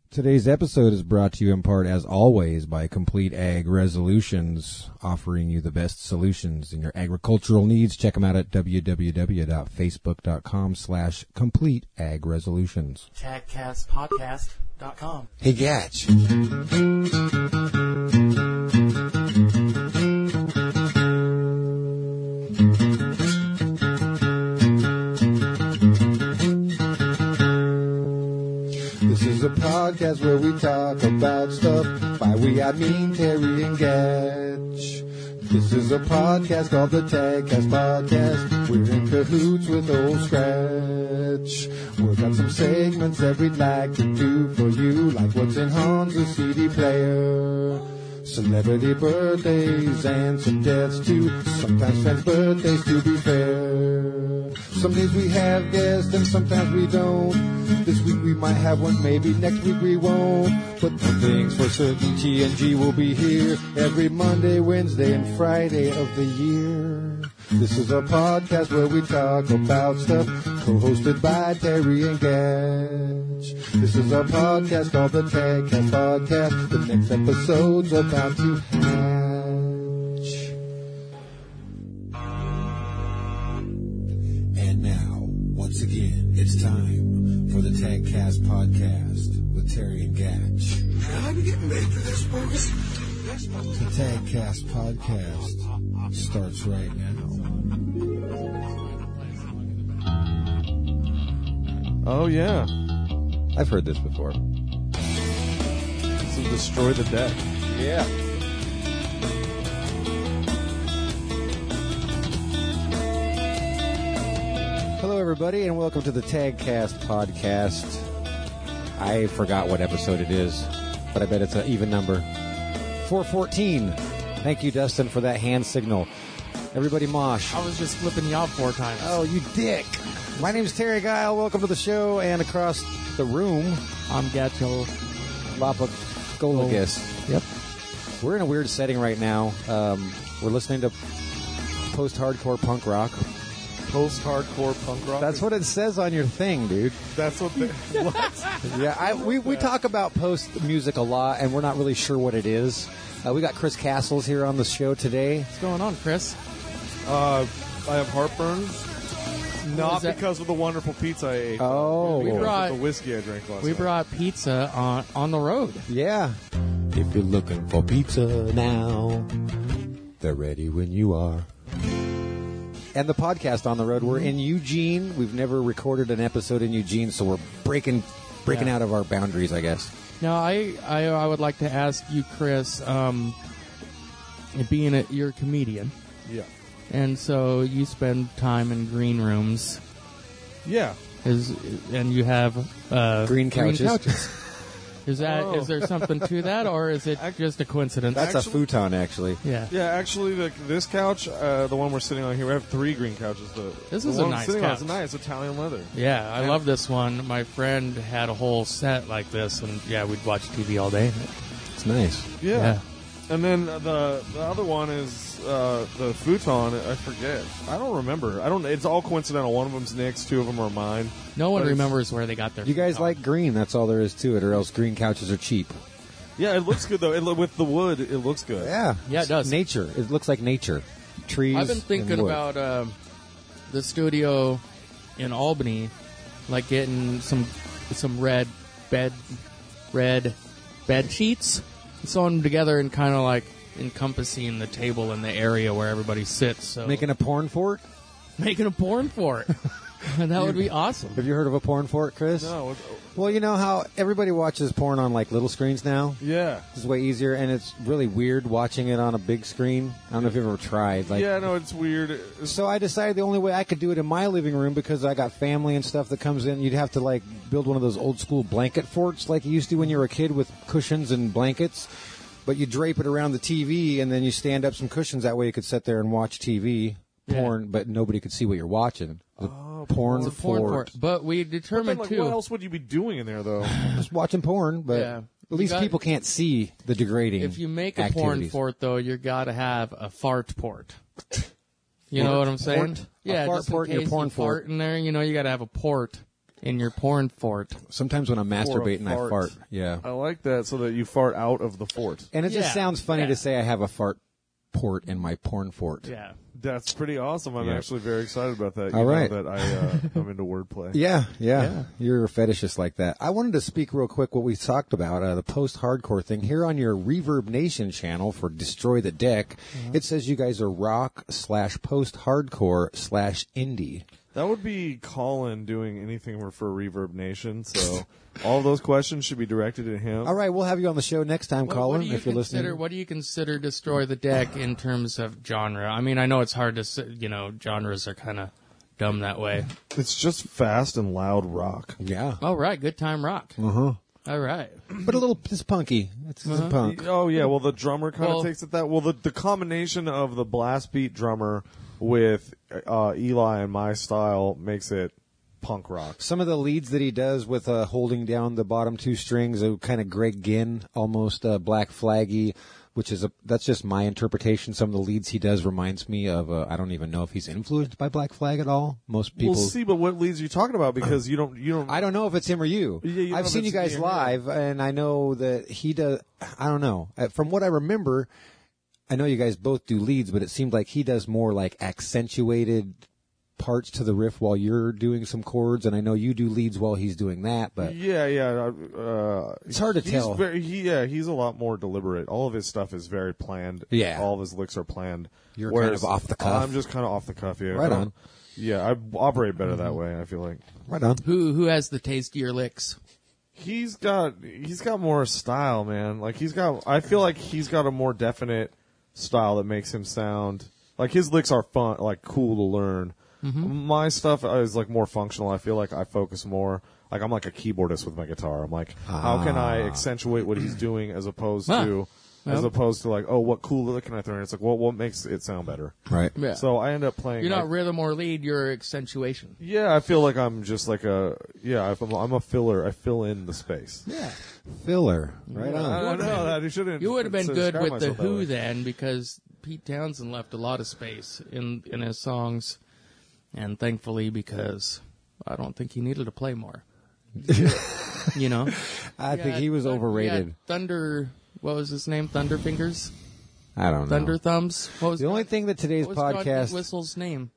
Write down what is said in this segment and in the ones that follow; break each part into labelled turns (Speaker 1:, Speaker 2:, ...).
Speaker 1: Today's episode is brought to you in part, as always, by Complete Ag Resolutions, offering you the best solutions in your agricultural needs. Check them out at www.facebook.com/CompleteAgResolutions.
Speaker 2: TagCastPodcast.com.
Speaker 1: Hey, Gatch. This is a podcast where we talk about stuff. By we, I mean Terry and Gatch. This is a podcast called the TagCast Podcast. We're in cahoots with Old Scratch. We've got some segments that we'd like to do for you, like what's in Hans' CD player, celebrity birthdays, and some deaths too. Sometimes fans' birthdays, to be fair. Some days we have guests and sometimes we don't. This week we might have one, maybe next week we won't. But one thing's for certain, TNG will be here every Monday, Wednesday, and Friday of the year. This is a podcast where we talk about stuff, co-hosted by Terry and Gatch. This is a podcast called the TagCast Podcast. The next episode's about to hatch. And now, once again, it's time for the TagCast Podcast with Terry and Gatch.
Speaker 3: I'm getting paid for this, bogus.
Speaker 1: The TagCast Podcast starts right now.
Speaker 4: Oh, yeah.
Speaker 1: I've heard this before.
Speaker 4: This will destroy the deck.
Speaker 1: Yeah. Hello, everybody, and welcome to the TagCast Podcast. I forgot what episode it is, but I bet it's an even number. 414. Thank you, Dustin, for that hand signal. Everybody mosh.
Speaker 2: I was just flipping you off 4 times.
Speaker 1: Oh, you dick. My name's Terry Guile. Welcome to the show. And across the room,
Speaker 2: I'm Gatcho.
Speaker 1: Lapagolagus.
Speaker 2: Yep.
Speaker 1: We're in a weird setting right now. We're listening to post-hardcore punk rock.
Speaker 4: Post-hardcore punk rock?
Speaker 1: That's what it says on your thing, dude.
Speaker 4: That's what they... What?
Speaker 1: Yeah, we talk about post music a lot, and we're not really sure what it is. We got Chris Castles here on the show today.
Speaker 2: What's going on, Chris?
Speaker 4: I have heartburn. Not because of the wonderful pizza I ate.
Speaker 1: Oh.
Speaker 4: We
Speaker 2: brought-
Speaker 4: brought the whiskey I drank last
Speaker 2: We
Speaker 4: night.
Speaker 2: brought pizza on the road.
Speaker 1: Yeah. If you're looking for pizza now, they're ready when you are. And the podcast on the road. We're in Eugene. We've never recorded an episode in Eugene, so we're breaking out of our boundaries, I guess.
Speaker 2: Now, I would like to ask you, Chris, you're a comedian,
Speaker 4: Yeah.
Speaker 2: and so you spend time in green rooms,
Speaker 4: Yeah.
Speaker 2: and you have
Speaker 1: Green couches.
Speaker 2: Is there something to that, or is it just a coincidence?
Speaker 1: That's a futon, actually.
Speaker 2: yeah.
Speaker 4: Yeah, actually, this couch, the one we're sitting on here, we have 3 green couches.
Speaker 2: This
Speaker 4: the
Speaker 2: is a
Speaker 4: one I'm
Speaker 2: nice
Speaker 4: sitting on
Speaker 2: couch.
Speaker 4: is a nice Italian leather.
Speaker 2: Yeah, I love this one. My friend had a whole set like this, and yeah, we'd watch TV all day.
Speaker 1: It's nice.
Speaker 4: Yeah. And then the other one is the futon. I forget. I don't remember. It's all coincidental. One of them's Nick's, 2 of them are mine.
Speaker 2: No one
Speaker 4: But it's-
Speaker 2: remembers where they got their.
Speaker 1: You guys
Speaker 2: futon.
Speaker 1: like green. That's all there is to it, or else green couches are cheap.
Speaker 4: Yeah, it looks good though. With the wood, it looks good.
Speaker 1: Yeah.
Speaker 2: Yeah, it does.
Speaker 1: Nature. It looks like nature. Trees.
Speaker 2: I've been thinking
Speaker 1: and wood.
Speaker 2: about the studio in Albany, like getting some red bed sheets, sewing them together and kind of like encompassing the table and the area where everybody sits. So
Speaker 1: Making a porn fort?
Speaker 2: making a porn fort. And that would be awesome.
Speaker 1: Have you heard of a porn fort, Chris?
Speaker 4: No.
Speaker 1: Well, you know how everybody watches porn on, like, little screens now?
Speaker 4: Yeah.
Speaker 1: It's way easier, and it's really weird watching it on a big screen. I don't know if you've ever tried. Like,
Speaker 4: Yeah, no, it's weird.
Speaker 1: So I decided the only way I could do it in my living room, because I got family and stuff that comes in, you'd have to, like, build one of those old-school blanket forts like you used to when you were a kid with cushions and blankets. But you drape it around the TV, and then you stand up some cushions. That way you could sit there and watch TV, porn, but nobody could see what you're watching. Porn
Speaker 2: It's a porn
Speaker 1: fort.
Speaker 2: fort. But we determined,
Speaker 4: What
Speaker 2: too.
Speaker 4: else would you be doing in there, though?
Speaker 1: Just watching porn, but
Speaker 2: Yeah.
Speaker 1: at least
Speaker 2: You got-
Speaker 1: people can't see the degrading
Speaker 2: If you make a porn
Speaker 1: activities.
Speaker 2: fort, though, you got to have a fart port. You know what I'm saying?
Speaker 1: Port? A
Speaker 2: Yeah,
Speaker 1: fart
Speaker 2: just in
Speaker 1: port in your
Speaker 2: case
Speaker 1: porn
Speaker 2: you fart
Speaker 1: fort.
Speaker 2: in there, you know, you got to have a port in your porn fort.
Speaker 5: Sometimes when I'm masturbating, I fart. Yeah.
Speaker 4: I like that so that you fart out of the fort.
Speaker 5: And it just
Speaker 2: Yeah.
Speaker 5: sounds funny
Speaker 2: Yeah.
Speaker 5: to say I have a fart port in my porn fort.
Speaker 2: Yeah.
Speaker 4: That's pretty awesome. I'm
Speaker 5: Yeah.
Speaker 4: actually very excited about that. You
Speaker 5: All
Speaker 4: know
Speaker 5: right.
Speaker 4: that I'm into wordplay.
Speaker 5: Yeah. You're a fetishist like that. I wanted to speak real quick what we talked about, the post-hardcore thing. Here on your Reverb Nation channel for Destroy the Deck, it says you guys are rock/post-hardcore/indie.
Speaker 4: That would be Colin doing anything for Reverb Nation. So all those questions should be directed at him.
Speaker 5: All right, we'll have you on the show next time, Colin, if you're listening.
Speaker 2: What do you consider Destroy the Deck in terms of genre? I mean, I know it's hard to genres are kind of dumb that way.
Speaker 4: It's just fast and loud rock.
Speaker 5: Yeah.
Speaker 2: All right, good time rock.
Speaker 5: Uh-huh.
Speaker 2: All right.
Speaker 5: But it's punky. It's punk.
Speaker 4: Oh yeah, well the drummer kind of
Speaker 2: Well-
Speaker 4: takes it that. Well, the combination of the blast beat drummer with Eli and my style makes it punk rock.
Speaker 5: Some of the leads that he does with holding down the bottom two strings, kind of Greg Ginn, almost Black Flaggy, which is that's just my interpretation. Some of the leads he does reminds me of. I don't even know if he's influenced by Black Flag at all. Most people.
Speaker 4: We'll see, but what leads are you talking about? Because you don't.
Speaker 5: I don't know if it's him or you.
Speaker 4: Yeah, you don't know
Speaker 5: I've
Speaker 4: if
Speaker 5: seen you
Speaker 4: it's
Speaker 5: guys
Speaker 4: me or
Speaker 5: live, and I know that he does. I don't know. From what I remember, I know you guys both do leads, but it seemed like he does more like accentuated parts to the riff while you're doing some chords, and I know you do leads while he's doing that. But
Speaker 4: Yeah.
Speaker 5: it's hard to tell.
Speaker 4: He's a lot more deliberate. All of his stuff is very planned.
Speaker 5: Yeah.
Speaker 4: All of his licks are planned.
Speaker 5: You're kind of off the cuff.
Speaker 4: I'm just kind of off the cuff. Yeah.
Speaker 5: Right on.
Speaker 4: Yeah, I operate better that way. I feel like
Speaker 5: Right on.
Speaker 2: Who has the tastier licks?
Speaker 4: he's got more style, man. Like I feel like he's got a more definite style that makes him sound like his licks are fun, like cool to learn. My stuff is like more functional. I feel like I focus more. Like I'm like a keyboardist with my guitar. I'm like, how can I accentuate what he's doing as opposed to like, oh, what cool lick can I throw in? It's like, well, what makes it sound better?
Speaker 5: Right.
Speaker 2: Yeah.
Speaker 4: So I end up playing.
Speaker 2: You're not
Speaker 4: like,
Speaker 2: rhythm or lead, you're accentuation.
Speaker 4: yeah, I feel like I'm just like I'm a filler. I fill in the space.
Speaker 2: Yeah.
Speaker 5: Filler. Right on.
Speaker 4: I don't know that. You shouldn't.
Speaker 2: You would have been good
Speaker 4: describe
Speaker 2: with the
Speaker 4: myself that
Speaker 2: Who
Speaker 4: way.
Speaker 2: then, because Pete Townsend left a lot of space in his songs, and thankfully because I don't think he needed to play more. You know,
Speaker 5: I think he was overrated.
Speaker 2: Thunder, what was his name? Thunderfingers,
Speaker 5: I don't know.
Speaker 2: Thunder Thumbs. What was
Speaker 5: The only thing that today's
Speaker 2: what was John
Speaker 5: podcast,
Speaker 2: Whistle's name?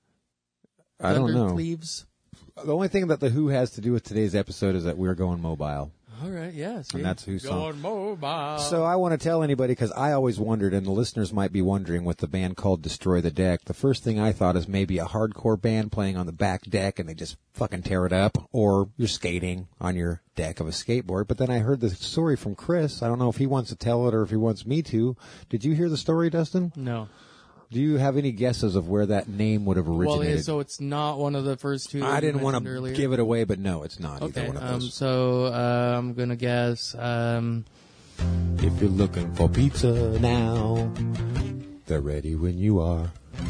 Speaker 5: I don't
Speaker 2: Thunder
Speaker 5: know.
Speaker 2: Cleaves.
Speaker 5: The only thing that the Who has to do with today's episode is that we're going mobile.
Speaker 2: All right, yeah, see?
Speaker 5: And that's Who's song.
Speaker 2: Going mobile.
Speaker 5: So I want to tell anybody, because I always wondered, and the listeners might be wondering, with the band called Destroy the Deck, the first thing I thought is maybe a hardcore band playing on the back deck and they just fucking tear it up, or you're skating on your deck of a skateboard. But then I heard the story from Chris. I don't know if he wants to tell it or if he wants me to. Did you hear the story, Dustin?
Speaker 2: No.
Speaker 5: Do you have any guesses of where that name would have originated?
Speaker 2: Well, so it's not one of the first two.
Speaker 5: I didn't want
Speaker 2: want
Speaker 5: to give it away, but no, it's not
Speaker 2: Okay,
Speaker 5: either one of those.
Speaker 2: so I'm gonna guess.
Speaker 5: If you're looking for pizza now, they're ready when you are.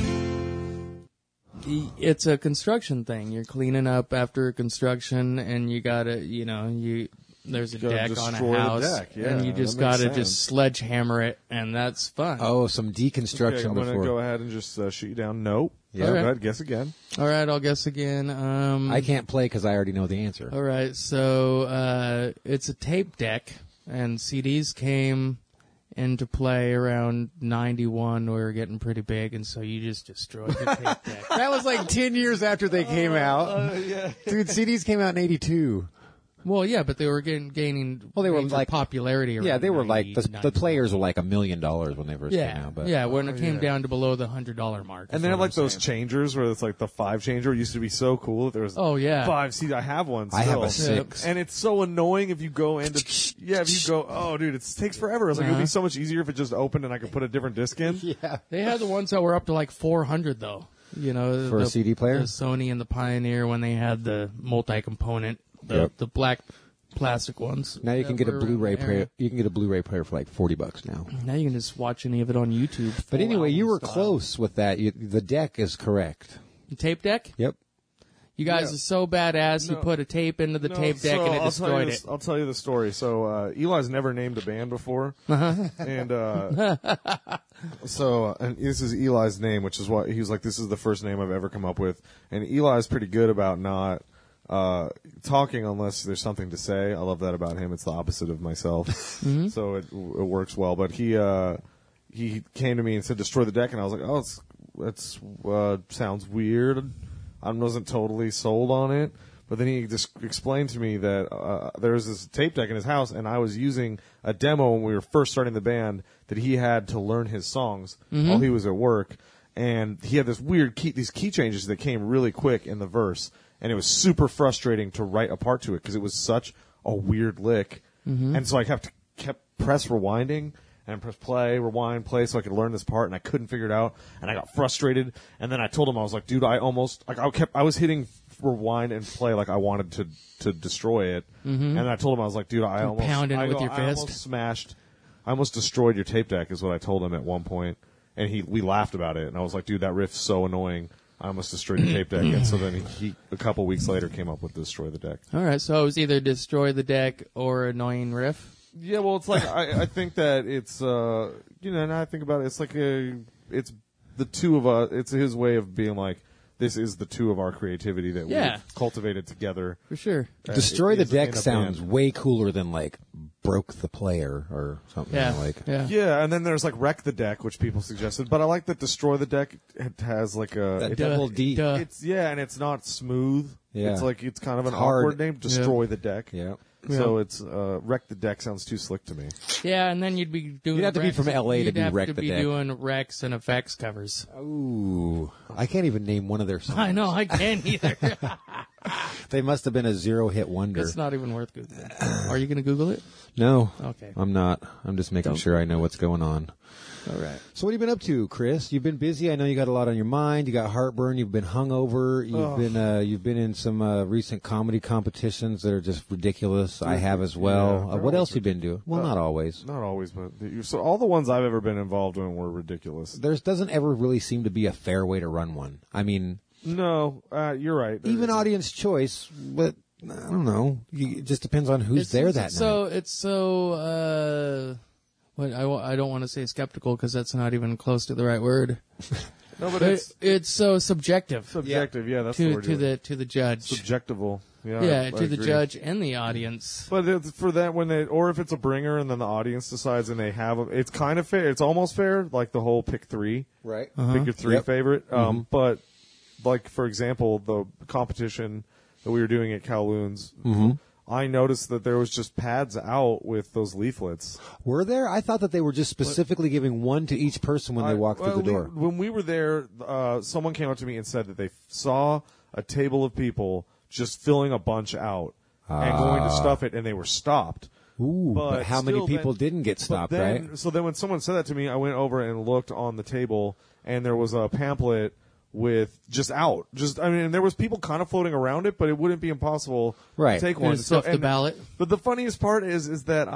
Speaker 2: It's a construction thing. You're cleaning up after construction, and you gotta, there's a
Speaker 4: Gotta
Speaker 2: deck on a
Speaker 4: destroy the
Speaker 2: house,
Speaker 4: deck, yeah,
Speaker 2: and you just
Speaker 4: that makes
Speaker 2: gotta
Speaker 4: sense.
Speaker 2: just sledgehammer it, and that's fun.
Speaker 5: Oh, some deconstruction
Speaker 4: Okay, I'm
Speaker 5: before.
Speaker 4: gonna go ahead and just shoot you down. Nope.
Speaker 5: Yeah.
Speaker 4: Go
Speaker 2: Okay.
Speaker 4: ahead, guess again.
Speaker 2: All right, I'll guess again.
Speaker 5: I can't play because I already know the answer.
Speaker 2: All right, so it's a tape deck, and CDs came into play around 91. We were getting pretty big, and so you just destroyed the tape deck.
Speaker 5: That was like 10 years after they came out. Dude, CDs came out in 82.
Speaker 2: Well, yeah, but they were gaining
Speaker 5: Well, they were
Speaker 2: major
Speaker 5: like-
Speaker 2: popularity.
Speaker 5: Yeah,
Speaker 2: around
Speaker 5: they were
Speaker 2: 90,
Speaker 5: like, the
Speaker 2: 91.
Speaker 5: players were like $1 million when they first came
Speaker 2: Yeah,
Speaker 5: out. But
Speaker 2: yeah, when it came down to below the $100 mark.
Speaker 4: And they have like those changers where it's like the 5 changer used to be so cool. There was
Speaker 2: Oh, yeah.
Speaker 4: 5. See, I have one.
Speaker 5: I have a
Speaker 4: still.
Speaker 5: 6.
Speaker 4: And it's so annoying if you go into oh dude, it takes forever. It's like it'd be so much easier if it just opened and I could put a different disc in.
Speaker 5: Yeah.
Speaker 2: They had the ones that were up to like 400 though. You know,
Speaker 5: For a CD player?
Speaker 2: the Sony and the Pioneer when they had the multi-component, the black plastic ones.
Speaker 5: Now you can
Speaker 2: that
Speaker 5: get a
Speaker 2: were
Speaker 5: Blu-ray
Speaker 2: in the
Speaker 5: player.
Speaker 2: era.
Speaker 5: You can get a Blu-ray player for like $40 now.
Speaker 2: Now you can just watch any of it on YouTube.
Speaker 5: But
Speaker 2: full
Speaker 5: anyway, you
Speaker 2: album
Speaker 5: were
Speaker 2: style.
Speaker 5: close with that. The deck is correct.
Speaker 2: Tape deck?
Speaker 5: Yep.
Speaker 2: You guys are so badass. You
Speaker 4: No.
Speaker 2: put a tape into the
Speaker 4: No,
Speaker 2: tape deck
Speaker 4: so
Speaker 2: and it
Speaker 4: I'll tell
Speaker 2: destroyed
Speaker 4: you
Speaker 2: it.
Speaker 4: this- I'll tell you the story. So Eli's never named a band before,
Speaker 2: Uh-huh.
Speaker 4: and and this is Eli's name, which is why he was like, "This is the first name I've ever come up with." And Eli's pretty good about not talking unless there's something to say. I love that about him. It's the opposite of myself, so it works well. But he came to me and said, "Destroy the deck," and I was like, "Oh, it's sounds weird." I wasn't totally sold on it. But then he just explained to me that there was this tape deck in his house, and I was using a demo when we were first starting the band that he had to learn his songs while he was at work. And he had this weird these key changes that came really quick in the verse, and it was super frustrating to write a part to it because it was such a weird lick. And so I kept press rewinding and press play, rewind, play, so I could learn this part, and I couldn't figure it out, and I got frustrated. And then I told him, I was like, dude, I was hitting rewind and play like I wanted to destroy it. And I told him, I was like, dude, I almost destroyed your tape deck, is what I told him at one point. And we laughed about it, and I was like, dude, that riff's so annoying. I almost destroyed your tape deck. And so then he a couple weeks later came up with Destroy the Deck.
Speaker 2: All right, so it was either Destroy the Deck or Annoying Riff.
Speaker 4: Yeah, well, it's like I think that it's and I think about it, it's like it's the two of us. It's his way of being like, this is the two of our creativity that we've cultivated together.
Speaker 2: For sure.
Speaker 5: Destroy the Deck sounds way cooler than like Broke the Player or something like.
Speaker 4: Yeah, and then there's like Wreck the Deck, which people suggested, but I like that Destroy the Deck has like a
Speaker 5: double D.
Speaker 4: It's and it's not smooth.
Speaker 5: Yeah.
Speaker 4: It's like it's kind of an
Speaker 5: hard.
Speaker 4: awkward name. Destroy the Deck.
Speaker 5: Yeah.
Speaker 4: So it's Wreck the Deck sounds too slick to me.
Speaker 2: Yeah, and then you'd be doing.
Speaker 5: You'd have to be from LA to be Wreck the Deck.
Speaker 2: You'd have to be doing Rex and effects covers.
Speaker 5: Ooh, I can't even name one of their songs.
Speaker 2: I know, I can't either.
Speaker 5: They must have been a 0-hit wonder.
Speaker 2: It's not even worth Googling. Are you going to Google it?
Speaker 5: No.
Speaker 2: Okay.
Speaker 5: I'm not. I'm just making sure I know what's going on.
Speaker 2: All right.
Speaker 5: So what have you been up to, Chris? You've been busy. I know you got a lot on your mind. You got heartburn. You've been hungover. You've been in some recent comedy competitions that are just ridiculous. I have as well.
Speaker 4: Yeah,
Speaker 5: what else have you been doing? Well, not always.
Speaker 4: Not always, but so all the ones I've ever been involved in were ridiculous.
Speaker 5: There doesn't ever really seem to be a fair way to run one. I mean,
Speaker 4: no, you're right.
Speaker 5: Even audience choice, but I don't know. It just depends on who's there that night.
Speaker 2: It's so. I don't want to say skeptical because that's not even close to the right word.
Speaker 4: No, but
Speaker 2: it's so subjective.
Speaker 4: Subjective, yeah, that's the word.
Speaker 2: To the judge.
Speaker 4: Subjectival, yeah.
Speaker 2: Yeah, to the judge and the audience.
Speaker 4: But for that, or if it's a bringer and then the audience decides and they have, it's kind of fair. It's almost fair, like the whole pick three,
Speaker 5: right?
Speaker 4: Pick your three favorite. But like for example, the competition that we were doing at Kowloon's. I noticed that there was just pads out with those leaflets.
Speaker 5: Were there? I thought that they were just specifically giving one to each person when they walked through the door.
Speaker 4: When we were there, someone came up to me and said that they saw a table of people just filling a bunch out and going to stuff it, and they were stopped.
Speaker 5: Ooh, but how many people didn't get stopped, right?
Speaker 4: So then when someone said that to me, I went over and looked on the table, and there was a pamphlet with there was people kind of floating around it, but it wouldn't be impossible to take one.
Speaker 2: Stuff the ballot.
Speaker 4: But the funniest part is that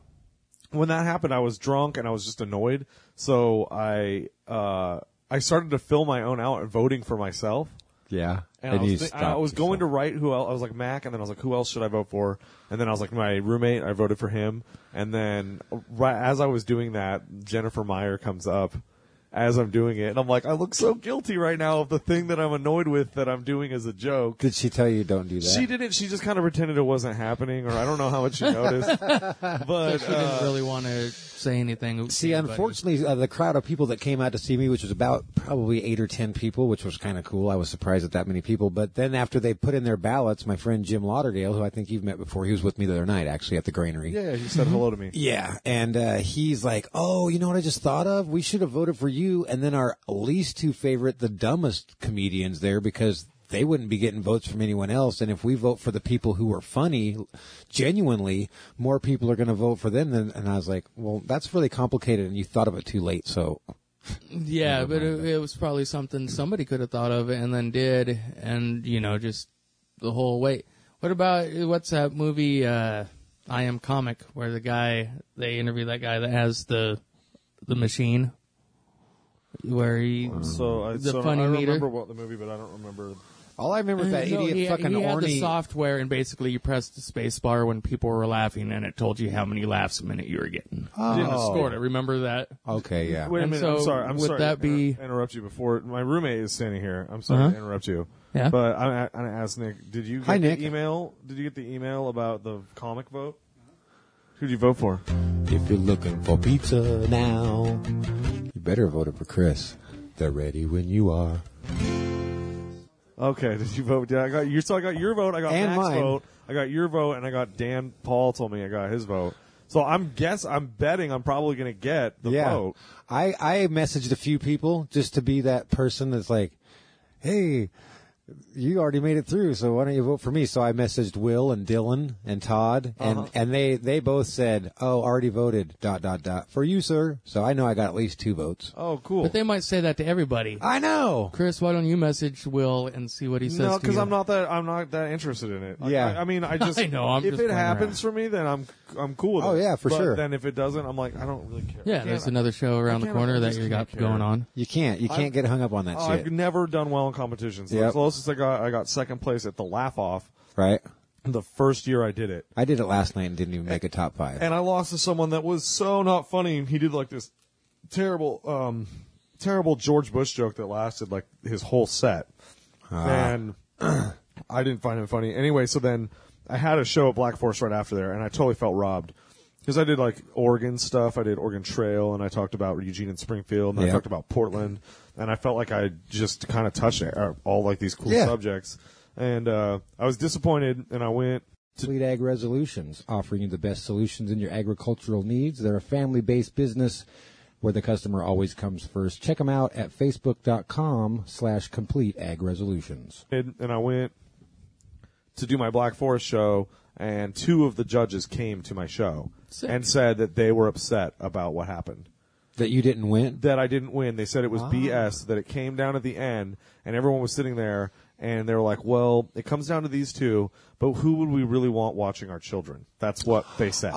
Speaker 4: when that happened, I was drunk and I was just annoyed. So I started to fill my own out and voting for myself.
Speaker 5: Yeah.
Speaker 4: And I was going to write who else. I was like Mac, and then I was like, who else should I vote for? And then I was like, my roommate, I voted for him. And then as I was doing that, Jennifer Meyer comes up as I'm doing it, and I'm like, I look so guilty right now of the thing that I'm annoyed with that I'm doing as a joke.
Speaker 5: Did she tell you don't do that?
Speaker 4: She didn't. She just kind of pretended it wasn't happening, or I don't know how much she noticed. But
Speaker 2: she didn't really want to say anything.
Speaker 5: See, unfortunately, the crowd of people that came out to see me, which was about probably 8 or 10 people, which was kind of cool. I was surprised at that many people. But then after they put in their ballots, my friend Jim Lauderdale, who I think you've met before, he was with me the other night, actually, at the Granary.
Speaker 4: Yeah, he said hello to me.
Speaker 5: Yeah, and he's like, oh, you know what I just thought of? We should have voted for you. And then our least two favorite, the dumbest comedians there, because they wouldn't be getting votes from anyone else. And if we vote for the people who are funny, genuinely, more people are going to vote for them. And I was like, well, that's really complicated, and you thought of it too late. So,
Speaker 2: yeah, but it was probably something somebody could have thought of and then did, and just the whole way. What's that movie? I Am Comic, where they interview that guy that has the machine. Where he funny
Speaker 4: I
Speaker 2: meter.
Speaker 4: remember what the movie, but I don't remember.
Speaker 5: All I remember is that idiot fucking
Speaker 2: he had
Speaker 5: Orny.
Speaker 2: the software, and basically you pressed the space bar when people were laughing, and it told you how many laughs a minute you were getting.
Speaker 5: Oh.
Speaker 2: Didn't score it. Remember that?
Speaker 5: Okay, yeah.
Speaker 4: Wait a minute.
Speaker 2: So
Speaker 4: I'm sorry.
Speaker 2: would that be
Speaker 4: interrupt you before my roommate is standing here? I'm sorry to interrupt you.
Speaker 2: Yeah.
Speaker 4: But I asked Nick, did you get
Speaker 5: Hi, Nick.
Speaker 4: the email? Did you get the email about the comic vote? Who'd you vote for?
Speaker 5: If you're looking for pizza now, you better vote for Chris. They're ready when you are.
Speaker 4: Okay, did you vote? Yeah, I got your vote. I got
Speaker 5: And
Speaker 4: Mac's
Speaker 5: mine.
Speaker 4: vote. I got your vote, and I got Dan Paul told me I got his vote. So I'm betting I'm probably going to get the vote.
Speaker 5: I messaged a few people just to be that person that's like, hey, you already made it through, so why don't you vote for me? So I messaged Will and Dylan and Todd, and they both said, oh, already voted, ... for you, sir. So I know I got at least 2 votes.
Speaker 4: Oh, cool.
Speaker 2: But they might say that to everybody.
Speaker 5: I know.
Speaker 2: Chris, why don't you message Will and see what he says?
Speaker 4: No,
Speaker 2: because
Speaker 4: I'm not that interested in it.
Speaker 5: Yeah.
Speaker 4: I mean, I just
Speaker 2: I know, I'm
Speaker 4: if
Speaker 2: just
Speaker 4: it
Speaker 2: playing
Speaker 4: happens for me, then I'm cool with it.
Speaker 5: Oh, yeah, for
Speaker 4: But
Speaker 5: sure.
Speaker 4: Then if it doesn't, I'm like, I don't really care.
Speaker 2: Yeah, there's another show around the
Speaker 4: can't-
Speaker 2: corner
Speaker 4: I
Speaker 2: that
Speaker 4: just
Speaker 2: you got
Speaker 4: can't care.
Speaker 2: going on.
Speaker 5: You can't get hung up on that
Speaker 4: I've
Speaker 5: shit,
Speaker 4: never done well in competitions. The
Speaker 5: Yep.
Speaker 4: closest I got second place at the Laugh Off
Speaker 5: right?
Speaker 4: the first year I did it.
Speaker 5: I did it last night and didn't even make a top 5.
Speaker 4: And I lost to someone that was so not funny. He did like this terrible George Bush joke that lasted like his whole set. And I didn't find him funny. Anyway, so then I had a show at Black Forest right after there, and I totally felt robbed. Because I did like Oregon stuff. I did Oregon Trail, and I talked about Eugene and Springfield, and I
Speaker 5: Yep.
Speaker 4: talked about Portland. And I felt like I just kind of touched all like these cool
Speaker 5: Yeah.
Speaker 4: subjects. And I was disappointed, and I went
Speaker 5: Complete Ag Resolutions, offering you the best solutions in your agricultural needs. They're a family-based business where the customer always comes first. Check them out at facebook.com/complete ag resolutions.
Speaker 4: and I went to do my Black Forest show, and 2 of the judges came to my show
Speaker 2: Sick.
Speaker 4: and said that they were upset about what happened.
Speaker 5: That you didn't win?
Speaker 4: That I didn't win. They said it was BS, that it came down at the end, and everyone was sitting there, and they were like, well, it comes down to these 2, but who would we really want watching our children? That's what they said.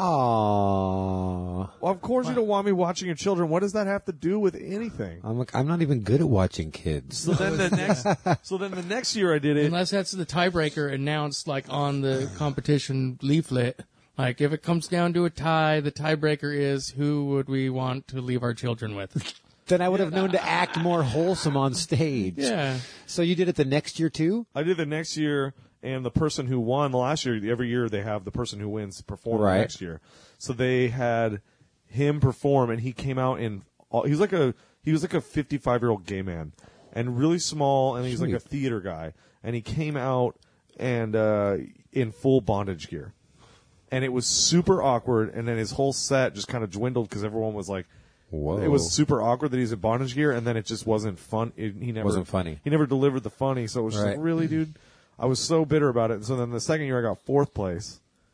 Speaker 5: Aww.
Speaker 4: Well, of course you don't want me watching your children. What does that have to do with anything?
Speaker 5: I'm not even good at watching kids.
Speaker 4: So then the next year I did it.
Speaker 2: Unless that's the tiebreaker announced like on the competition leaflet. Like if it comes down to a tie, the tiebreaker is who would we want to leave our children with?
Speaker 5: Then I would have known to act more wholesome on stage.
Speaker 2: Yeah.
Speaker 5: So you did it the next year too?
Speaker 4: I did the next year, and the person who won the last year, every year they have the person who wins perform
Speaker 5: Right.
Speaker 4: the next year. So they had him perform, and he came out in. He was like a 55-year-old gay man, and really small, and he's like a theater guy, and he came out and in full bondage gear, and it was super awkward. And then his whole set just kind of dwindled because everyone was like.
Speaker 5: Whoa.
Speaker 4: It was super awkward that he's in bondage gear, and then it just wasn't fun. He never
Speaker 5: Wasn't funny.
Speaker 4: He never delivered the funny, so it was just
Speaker 5: Right.
Speaker 4: like, really, dude. I was so bitter about it. And so then the second year, I got 4th place.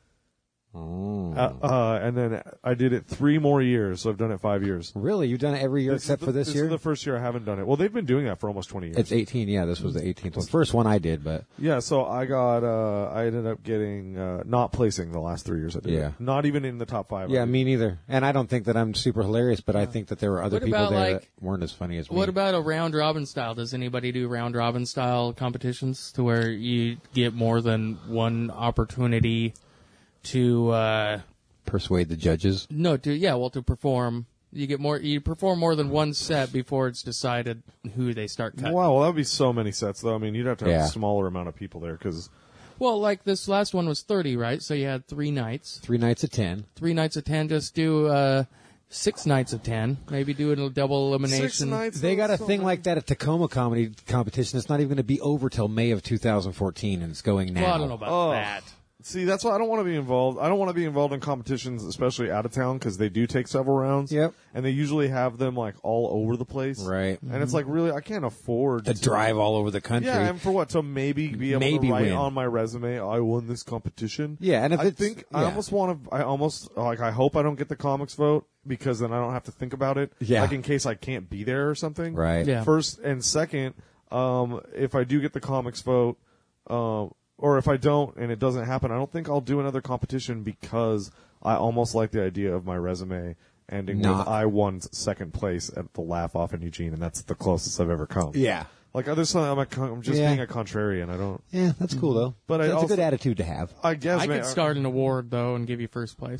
Speaker 4: And then I did it 3 more years, so I've done it 5 years.
Speaker 5: Really? You've done it every year except for this
Speaker 4: This
Speaker 5: year?
Speaker 4: is the first year I haven't done it. Well, they've been doing that for almost 20 years.
Speaker 5: It's 18, yeah. This was the 18th one. First one I did, but
Speaker 4: Yeah, so I ended up getting, not placing the last 3 years I did
Speaker 5: Yeah.
Speaker 4: it. Not even in the top 5.
Speaker 5: yeah, me neither. And I don't think that I'm super hilarious, but I think that there were other
Speaker 2: What
Speaker 5: people
Speaker 2: about,
Speaker 5: there
Speaker 2: like-
Speaker 5: that weren't as funny as me.
Speaker 2: What about a round robin style? Does anybody do round robin style competitions to where you get more than one opportunity to
Speaker 5: Persuade the judges?
Speaker 2: to perform? You perform more than one set before it's decided who they start cutting.
Speaker 4: Wow, well, that would be so many sets, though. I mean, you'd have to have
Speaker 5: Yeah.
Speaker 4: a smaller amount of people there, because...
Speaker 2: Well, like this last one was 30, right? So you had 3 nights.
Speaker 5: 3 nights of 10.
Speaker 2: 3 nights of 10. Just do 6 nights of 10. Maybe do a double elimination.
Speaker 4: 6 nights.
Speaker 5: They got a
Speaker 4: so
Speaker 5: thing
Speaker 4: many.
Speaker 5: like that at Tacoma Comedy Competition. It's not even going to be over till May of 2014, and it's going now.
Speaker 2: Well, I don't know about that.
Speaker 4: See, that's why I don't want to be involved. I don't want to be involved in competitions, especially out of town, because they do take several rounds.
Speaker 5: Yep.
Speaker 4: And they usually have them like all over the place.
Speaker 5: Right.
Speaker 4: And it's like, really, I can't afford
Speaker 5: To drive all over the country.
Speaker 4: Yeah, and for what? To maybe be able
Speaker 5: Maybe
Speaker 4: to write
Speaker 5: win.
Speaker 4: on my resume, I won this competition.
Speaker 5: Yeah, and if
Speaker 4: I
Speaker 5: it's-
Speaker 4: think I
Speaker 5: yeah.
Speaker 4: almost want to. I hope I don't get the comics vote, because then I don't have to think about it.
Speaker 5: Yeah.
Speaker 4: Like in case I can't be there or something.
Speaker 5: Right.
Speaker 2: Yeah.
Speaker 4: First and second, if I do get the comics vote, or if I don't and it doesn't happen, I don't think I'll do another competition, because I almost like the idea of my resume ending
Speaker 5: Not-
Speaker 4: with I won second place at the Laugh Off in Eugene, and that's the closest I've ever come.
Speaker 5: Yeah.
Speaker 4: Like I'm just
Speaker 5: Yeah.
Speaker 4: being a contrarian. I don't.
Speaker 5: Yeah, that's cool, though.
Speaker 4: But I
Speaker 5: that's a
Speaker 4: also-
Speaker 5: good attitude to have.
Speaker 4: I guess
Speaker 2: I
Speaker 4: man,
Speaker 2: could start an award though and give you first place.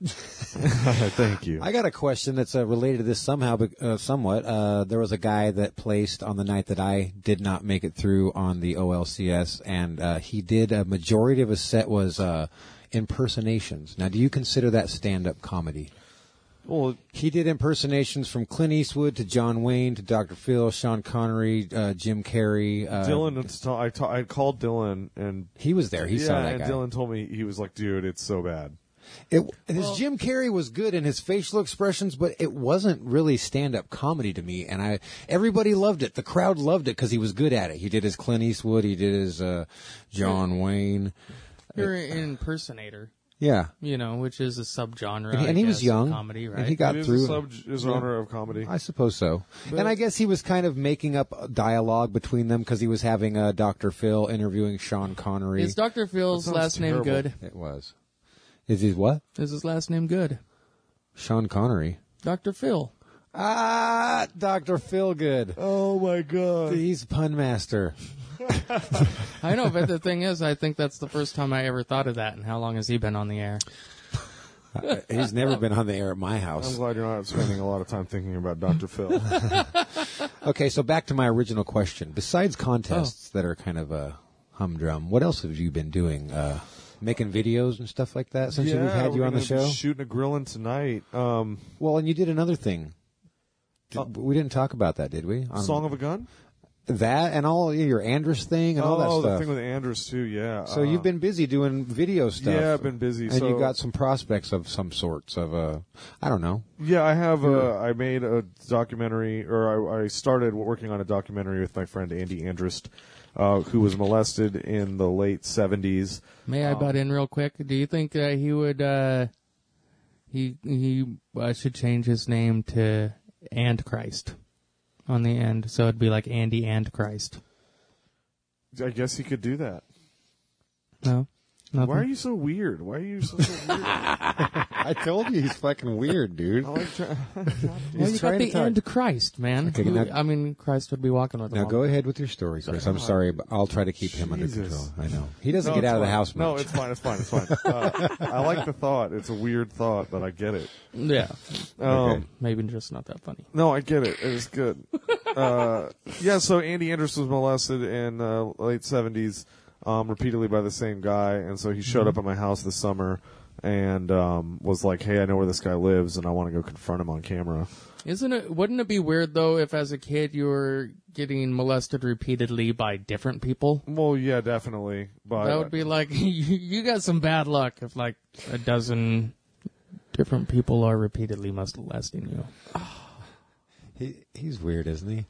Speaker 4: Thank you.
Speaker 5: I got a question that's related to this somehow, but somewhat. There was a guy that placed on the night that I did not make it through on the OLCS, and he did a majority of his set was impersonations. Now, do you consider that stand-up comedy?
Speaker 4: Well,
Speaker 5: He did impersonations from Clint Eastwood to John Wayne to Dr. Phil, Sean Connery, Jim Carrey.
Speaker 4: Dylan, I called Dylan, and
Speaker 5: He was there. He saw that guy.
Speaker 4: and Dylan told me, he was like, dude, it's so bad.
Speaker 5: His Jim Carrey was good in his facial expressions, but it wasn't really stand-up comedy to me. And everybody loved it. The crowd loved it because he was good at it. He did his Clint Eastwood. He did his John Wayne.
Speaker 2: You're an impersonator,
Speaker 5: Yeah.
Speaker 2: which is a subgenre.
Speaker 5: And he
Speaker 2: I
Speaker 5: was
Speaker 2: guess,
Speaker 5: young.
Speaker 2: of comedy, right?
Speaker 5: And he got
Speaker 4: It is
Speaker 5: through.
Speaker 4: a genre of comedy.
Speaker 5: I suppose so. And I guess he was kind of making up a dialogue between them because he was having Dr. Phil interviewing Sean Connery.
Speaker 2: Is Dr. Phil's
Speaker 4: That sounds
Speaker 2: last name
Speaker 4: terrible.
Speaker 2: good?
Speaker 5: It was. Is his what?
Speaker 2: Is his last name good?
Speaker 5: Sean Connery.
Speaker 2: Dr. Phil.
Speaker 5: Ah, Dr. Philgood.
Speaker 4: Oh my god.
Speaker 5: He's pun master.
Speaker 2: I know, but the thing is, I think that's the first time I ever thought of that. And how long has he been on the air?
Speaker 5: He's never been on the air at my
Speaker 4: I'm
Speaker 5: house.
Speaker 4: glad you're not spending a lot of time thinking about Dr. Phil.
Speaker 5: Okay, so back to my original question. Besides contests that are kind of humdrum, what else have you been doing? Making videos and stuff like that since we've had you
Speaker 4: we're
Speaker 5: on the
Speaker 4: gonna be
Speaker 5: show?
Speaker 4: shooting a grilling tonight.
Speaker 5: Well, and you did another thing. We didn't talk about that, did we?
Speaker 4: Song of a Gun?
Speaker 5: That and all your Andrus thing and all that
Speaker 4: Oh,
Speaker 5: stuff.
Speaker 4: the thing with Andrus too, yeah.
Speaker 5: So you've been busy doing video stuff.
Speaker 4: Yeah, I've been busy.
Speaker 5: And
Speaker 4: so,
Speaker 5: you got some prospects of some sorts of, I don't know.
Speaker 4: Yeah, I have. I made a documentary, or I started working on a documentary with my friend Andy Andrus, who was molested in the late 70s.
Speaker 2: May I butt in real quick? Do you think he would? He should change his name to And Christ on the end, so it'd be like Andy and Christ.
Speaker 4: I guess he could do that.
Speaker 2: No, nothing?
Speaker 4: Why are you so weird? Why are you so weird?
Speaker 5: I told you he's fucking weird, dude.
Speaker 4: I like
Speaker 2: Well,
Speaker 5: He's
Speaker 2: you got
Speaker 5: trying to
Speaker 2: the
Speaker 5: talk.
Speaker 2: And Christ, man.
Speaker 5: Okay,
Speaker 2: Who-
Speaker 5: now-
Speaker 2: I mean, Christ would be walking with him.
Speaker 5: Now go ahead with your story, Chris. I'm sorry, but I'll try to keep him under
Speaker 4: Jesus.
Speaker 5: control. I know. He doesn't
Speaker 4: No,
Speaker 5: get
Speaker 4: it's
Speaker 5: out of the
Speaker 4: fine.
Speaker 5: house much.
Speaker 4: No, it's fine. It's fine. It's fine. I like the thought. It's a weird thought, but I get it.
Speaker 2: Yeah,
Speaker 5: Okay.
Speaker 2: maybe just not that funny.
Speaker 4: No, I get it. It was good. Yeah, so Andy Andrus was molested in late 70s repeatedly by the same guy, and so he showed up at my house this summer and was like, hey, I know where this guy lives, and I want to go confront him on camera.
Speaker 2: Wouldn't it be weird though if as a kid you were getting molested repeatedly by different people?
Speaker 4: Well, yeah, definitely. But
Speaker 2: That would be like you got some bad luck if like a dozen different people are repeatedly molesting you.
Speaker 5: He's weird, isn't he?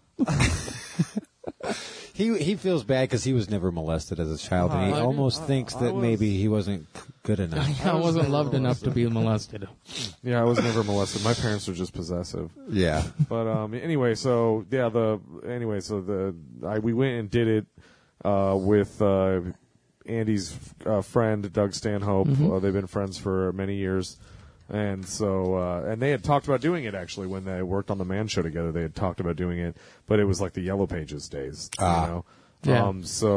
Speaker 5: He feels bad because he was never molested as a child, and he
Speaker 2: I
Speaker 5: almost thinks that
Speaker 4: was-
Speaker 5: maybe he wasn't good enough.
Speaker 2: I wasn't
Speaker 4: never
Speaker 2: loved enough to be molested.
Speaker 4: yeah, I was never molested. My parents were just possessive.
Speaker 5: Yeah.
Speaker 4: But anyway, so yeah, we went and did it with Andy's friend Doug Stanhope. They've been friends for many years, and so and they had talked about doing it actually when they worked on the Man Show together. They had talked about doing it, but it was like the Yellow Pages days, you know.
Speaker 2: Yeah.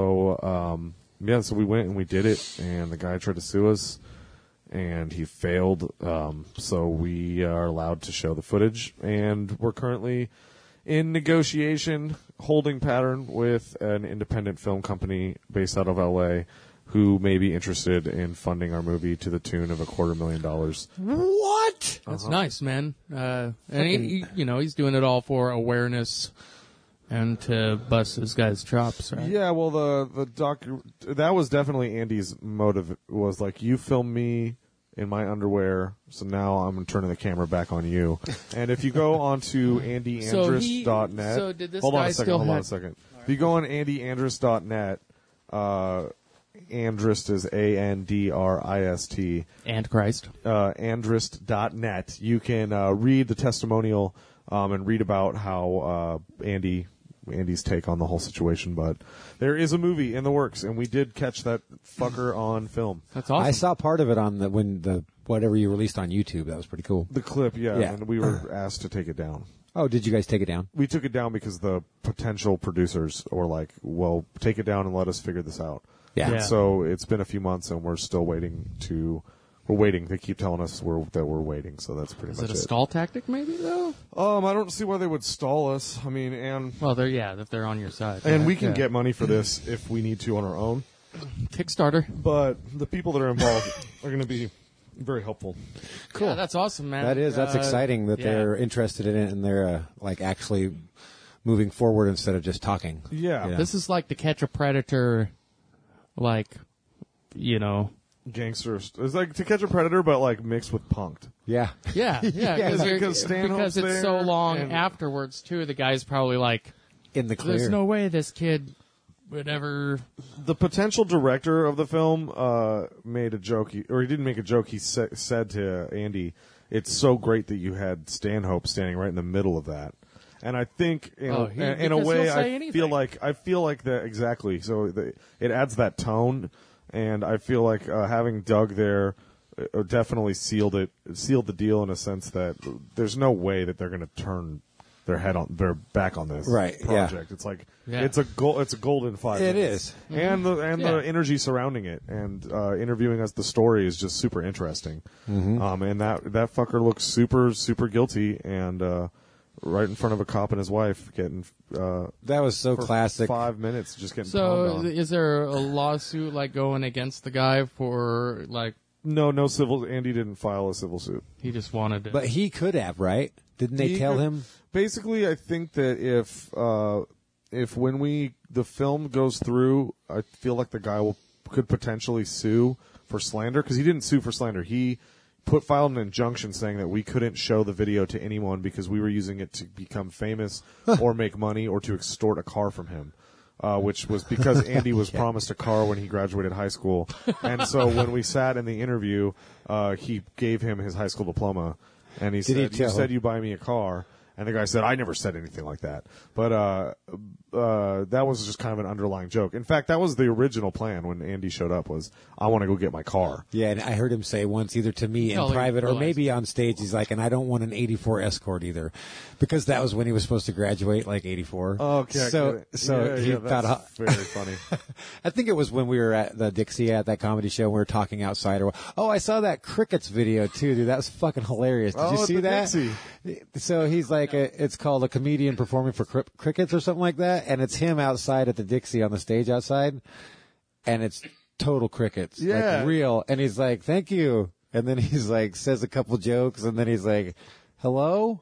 Speaker 4: So we went and we did it, and the guy tried to sue us, and he failed. So we are allowed to show the footage, and we're currently in negotiation, holding pattern with an independent film company based out of LA who may be interested in funding our movie to the tune of $250,000.
Speaker 5: What?
Speaker 2: That's nice, man. And he's doing it all for awareness and to bust this guy's chops, right?
Speaker 4: Yeah, well, that was definitely Andy's motive. Was like, you film me in my underwear, so now I'm turning the camera back on you. And if you go onto andyandrus.net,
Speaker 2: so did this
Speaker 4: hold
Speaker 2: guy
Speaker 4: on
Speaker 2: still
Speaker 4: a
Speaker 2: have-
Speaker 4: second. If you go on andyandrus.net, Andrist is Andrist.
Speaker 2: And Christ.
Speaker 4: Andrist.net. You can read the testimonial and read about how Andy's take on the whole situation. But there is a movie in the works, and we did catch that fucker on film.
Speaker 2: That's awesome.
Speaker 5: I saw part of it on whatever you released on YouTube. That was pretty cool.
Speaker 4: The clip, yeah,
Speaker 5: Yeah.
Speaker 4: and we were asked to take it down.
Speaker 5: Oh, did you guys take it down?
Speaker 4: We took it down because the potential producers were like, well, take it down and let us figure this out.
Speaker 5: Yeah.
Speaker 4: And so it's been a few months, and we're still waiting to we're waiting. They keep telling us that we're waiting, so that's pretty
Speaker 2: Is
Speaker 4: much
Speaker 2: it a stall tactic, maybe though?
Speaker 4: I don't see why they would stall us. I mean,
Speaker 2: Well, if they're on your side,
Speaker 4: and we can get money for this if we need to on our own.
Speaker 2: Kickstarter.
Speaker 4: But the people that are involved are going to be very helpful.
Speaker 2: Cool. Yeah, that's awesome, man.
Speaker 5: That's exciting that they're interested in it and they're like actually moving forward instead of just talking.
Speaker 4: Yeah.
Speaker 2: This is like To Catch a Predator, like, you know.
Speaker 4: Gangsters. It's like To Catch a Predator, but like mixed with Punk'd.
Speaker 2: Yeah, because
Speaker 4: Stanhope's
Speaker 2: it's so
Speaker 4: there
Speaker 2: long
Speaker 4: and-
Speaker 2: afterwards too. The guy's probably like,
Speaker 5: In the clear.
Speaker 2: "There's no way this kid would ever."
Speaker 4: The potential director of the film made a joke, or he didn't make a joke. He said to Andy, "It's so great that you had Stanhope standing right in the middle of that." And I think, in a
Speaker 2: because
Speaker 4: way,
Speaker 2: he'll say
Speaker 4: I
Speaker 2: anything.
Speaker 4: feel like that exactly. So it adds that tone, and I feel like having Doug there definitely sealed the deal in a sense that there's no way that they're going to turn their back on this project. It's like it's a golden 5
Speaker 5: It
Speaker 4: minutes.
Speaker 5: is.
Speaker 4: And the energy surrounding it and interviewing us, the story is just super interesting. And that fucker looks super, super guilty and right in front of a cop and his wife getting
Speaker 5: That was so
Speaker 4: for
Speaker 5: classic.
Speaker 4: 5 minutes just getting
Speaker 2: So,
Speaker 4: pounded on.
Speaker 2: is there a lawsuit like going against the guy for like
Speaker 4: No civil. Andy didn't file a civil suit.
Speaker 2: he just wanted to?
Speaker 5: But he could have, right? Didn't they
Speaker 4: He
Speaker 5: tell
Speaker 4: could-
Speaker 5: him?
Speaker 4: Basically, I think that if when the film goes through, I feel like the guy could potentially sue for slander because he didn't sue for slander. He filed an injunction saying that we couldn't show the video to anyone because we were using it to become famous or make money or to extort a car from him. Which was because Andy was promised a car when he graduated high school. And so when we sat in the interview, he gave him his high school diploma. And he said, "You said you buy me a car." And the guy said, "I never said anything like that." But that was just kind of an underlying joke. In fact, that was the original plan when Andy showed up was, "I want to go get my car."
Speaker 5: Yeah, and I heard him say once, either to me in
Speaker 2: No, he
Speaker 5: private or
Speaker 2: realized.
Speaker 5: maybe on stage, he's like, and I don't want an 84 Escort either. Because that was when he was supposed to graduate, like 84.
Speaker 4: Okay. I
Speaker 5: So,
Speaker 4: get it.
Speaker 5: so he
Speaker 4: that's
Speaker 5: thought,
Speaker 4: very funny.
Speaker 5: I think it was when we were at the Dixie at that comedy show, and we were talking outside. Oh, I saw that Crickets video too, dude. That was fucking hilarious. Did you
Speaker 4: at
Speaker 5: see
Speaker 4: the
Speaker 5: that?
Speaker 4: Dixie.
Speaker 5: So he's like, it's called a comedian performing for crickets or something like that, and it's him outside at the Dixie on the stage outside, and it's total crickets,
Speaker 4: Yeah.
Speaker 5: like real. And he's like, "Thank you," and then he's like, says a couple jokes, and then he's like, "Hello."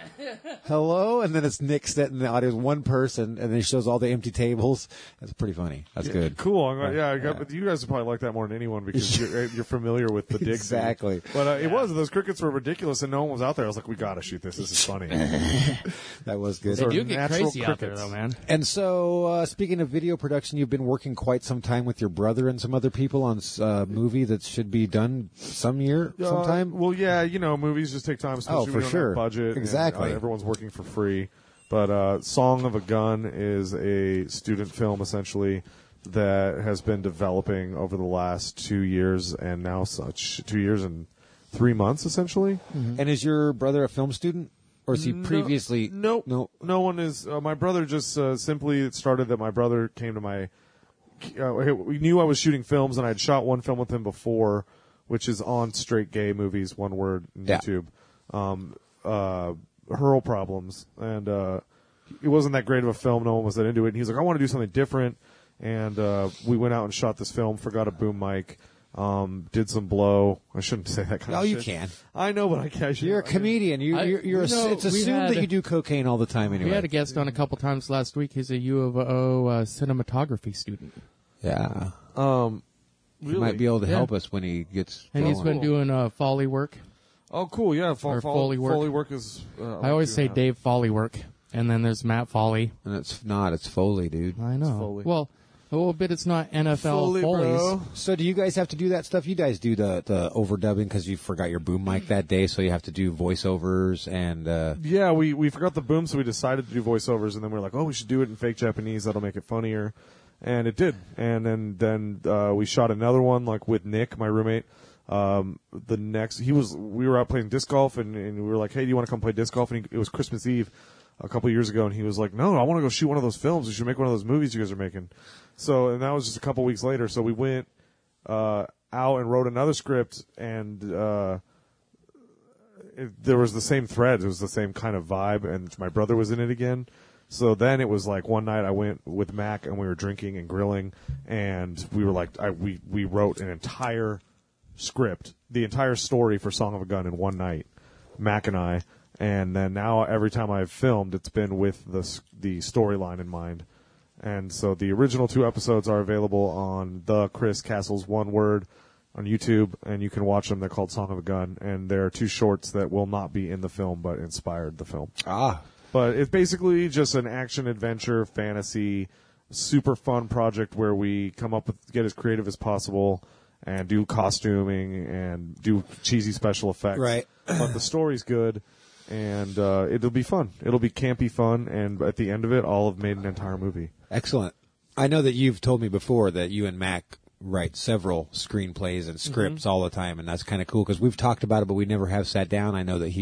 Speaker 5: Hello, and then it's Nick sitting in the audience, one person, and then he shows all the empty tables. That's pretty funny. That's good.
Speaker 4: Cool. But you guys would probably like that more than anyone because you're familiar with the Dixie.
Speaker 5: Exactly.
Speaker 4: But those crickets were ridiculous and no one was out there. I was like, we got to shoot this. This is funny.
Speaker 5: That was good.
Speaker 2: they
Speaker 4: Sort
Speaker 2: do
Speaker 4: of
Speaker 2: get
Speaker 4: natural
Speaker 2: crazy out there,
Speaker 4: crickets.
Speaker 2: though, man.
Speaker 5: And so, speaking of video production, you've been working quite some time with your brother and some other people on a movie that should be done sometime.
Speaker 4: Well, yeah, movies just take time. Especially
Speaker 5: Oh, for
Speaker 4: when we don't
Speaker 5: sure.
Speaker 4: have budget.
Speaker 5: Exactly.
Speaker 4: And, everyone's working for free. But Song of a Gun is a student film, essentially, that has been developing over the last 2 years and now 2 years and 3 months, essentially.
Speaker 5: And is your brother a film student? Or is he previously?
Speaker 4: No,
Speaker 5: No.
Speaker 4: no one is. My brother just simply it started that my brother came to my. We knew I was shooting films, and I had shot one film with him before, which is on Straight Gay Movies, one word, on
Speaker 5: Yeah.
Speaker 4: YouTube. Hurl Problems, and it wasn't that great of a film. No one was that into it. And he's like, I want to do something different, and we went out and shot this film. Forgot a boom mic. Did some blow. I shouldn't say that kind
Speaker 5: Oh,
Speaker 4: of shit.
Speaker 5: you can.
Speaker 4: I know, but I can't.
Speaker 5: You're a comedian. It's assumed that you do cocaine all the time anyway.
Speaker 2: We had a guest on a couple times last week. He's a U of O cinematography student,
Speaker 5: Yeah.
Speaker 4: Really?
Speaker 5: He might be able to
Speaker 2: Yeah.
Speaker 5: help us when he gets.
Speaker 2: and he's
Speaker 5: going.
Speaker 2: been doing Foley work.
Speaker 4: Oh, cool. Yeah.
Speaker 2: Or Foley work.
Speaker 4: Foley work is.
Speaker 2: I always say Dave Foley work, and then there's Matt Foley.
Speaker 5: And it's not. It's Foley, dude.
Speaker 2: I know.
Speaker 4: Foley.
Speaker 2: Well, a little bit. It's not NFL
Speaker 4: Foley,
Speaker 2: Foley's.
Speaker 4: bro.
Speaker 5: So do you guys have to do that stuff? You guys do the overdubbing because you forgot your boom mic that day, so you have to do voiceovers and.
Speaker 4: Yeah, we forgot the boom, so we decided to do voiceovers, and then we were like, oh, we should do it in fake Japanese. That'll make it funnier. And it did. And then we shot another one, like with Nick, my roommate. We were out playing disc golf, and we were like, hey, do you want to come play disc golf? And it was Christmas Eve a couple of years ago, and he was like, no, I want to go shoot one of those films. We should make one of those movies you guys are making. So, and that was just a couple weeks later. So we went, out and wrote another script, and there was the same thread. It was the same kind of vibe, and my brother was in it again. So then it was like one night I went with Mac and we were drinking and grilling, and we were like, we wrote an entire script, the entire story for Song of a Gun in one night, Mac and I. And then now every time I've filmed, it's been with the storyline in mind. And so the original 2 episodes are available on the Chris Castles One Word on YouTube, and you can watch them. They're called Song of a Gun, and they're 2 shorts that will not be in the film but inspired the film.
Speaker 5: Ah.
Speaker 4: But it's basically just an action adventure fantasy, super fun project where we come up with, get as creative as possible and do costuming and do cheesy special effects.
Speaker 5: Right.
Speaker 4: But the story's good, and it'll be fun. It'll be campy fun, and at the end of it, I'll have made an entire movie.
Speaker 5: Excellent. I know that you've told me before that you and Mac write several screenplays and scripts all the time, and that's kind of cool because we've talked about it, but we never have sat down. I know that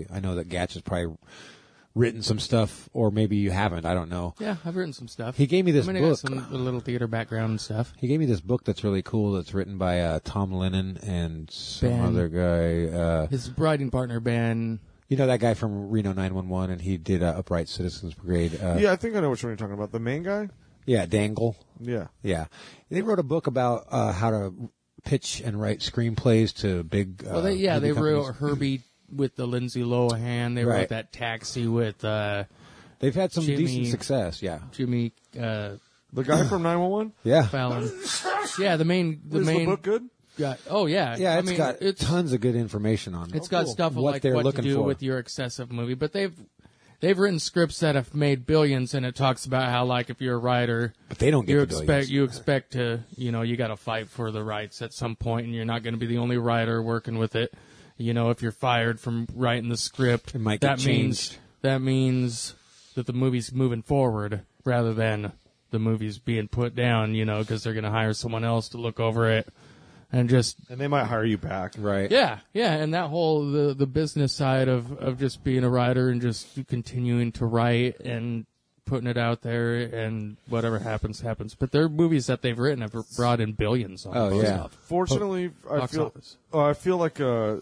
Speaker 5: Gatch has probably written some stuff, or maybe you haven't. I don't know.
Speaker 2: Yeah, I've written some stuff.
Speaker 5: He gave me this
Speaker 2: I
Speaker 5: book.
Speaker 2: got some little theater background and stuff.
Speaker 5: He gave me this book that's really cool. That's written by Tom Lennon and some
Speaker 2: Ben.
Speaker 5: other guy.
Speaker 2: His writing partner, Ben.
Speaker 5: You know that guy from Reno 911, and he did Upright Citizens Brigade.
Speaker 4: Yeah, I think I know which one you're talking about. The main guy?
Speaker 5: Yeah, Dangle.
Speaker 4: Yeah.
Speaker 5: Yeah. They wrote a book about how to pitch and write screenplays to big.
Speaker 2: Well, they
Speaker 5: movie
Speaker 2: wrote
Speaker 5: companies.
Speaker 2: Herbie with the Lindsay Lohan. They
Speaker 5: Right.
Speaker 2: wrote that Taxi with
Speaker 5: They've had some
Speaker 2: Jimmy-
Speaker 5: decent success. Yeah.
Speaker 2: Jimmy
Speaker 4: The guy from 911?
Speaker 5: Yeah.
Speaker 2: Fallon. Yeah, the main
Speaker 4: Is the book good?
Speaker 2: guy. Oh yeah,
Speaker 5: Yeah,
Speaker 2: I mean,
Speaker 5: got
Speaker 2: it's
Speaker 5: tons of good information on it.
Speaker 2: it's got
Speaker 4: cool.
Speaker 2: stuff
Speaker 5: What
Speaker 2: like
Speaker 5: they're
Speaker 2: what to
Speaker 5: looking
Speaker 2: do
Speaker 5: for.
Speaker 2: with your excessive movie, but they've written scripts that have made billions, and it talks about how like if you're a writer,
Speaker 5: But they don't get
Speaker 2: you
Speaker 5: the
Speaker 2: expect
Speaker 5: billions.
Speaker 2: to you got to fight for the rights at some point, and you're not going to be the only writer working with it. You know, if you're fired from writing the script,
Speaker 5: It might get changed.
Speaker 2: That means that the movie's moving forward rather than the movie's being put down. You know, because they're going to hire someone else to look over it, and just
Speaker 4: And they might hire you back.
Speaker 5: Right.
Speaker 2: yeah, and that whole the business side of just being a writer and just continuing to write and putting it out there, and whatever happens. But their movies that they've written have brought in billions on
Speaker 5: Oh,
Speaker 2: box
Speaker 5: yeah.
Speaker 2: office.
Speaker 4: Fortunately,
Speaker 2: Box office.
Speaker 4: I feel like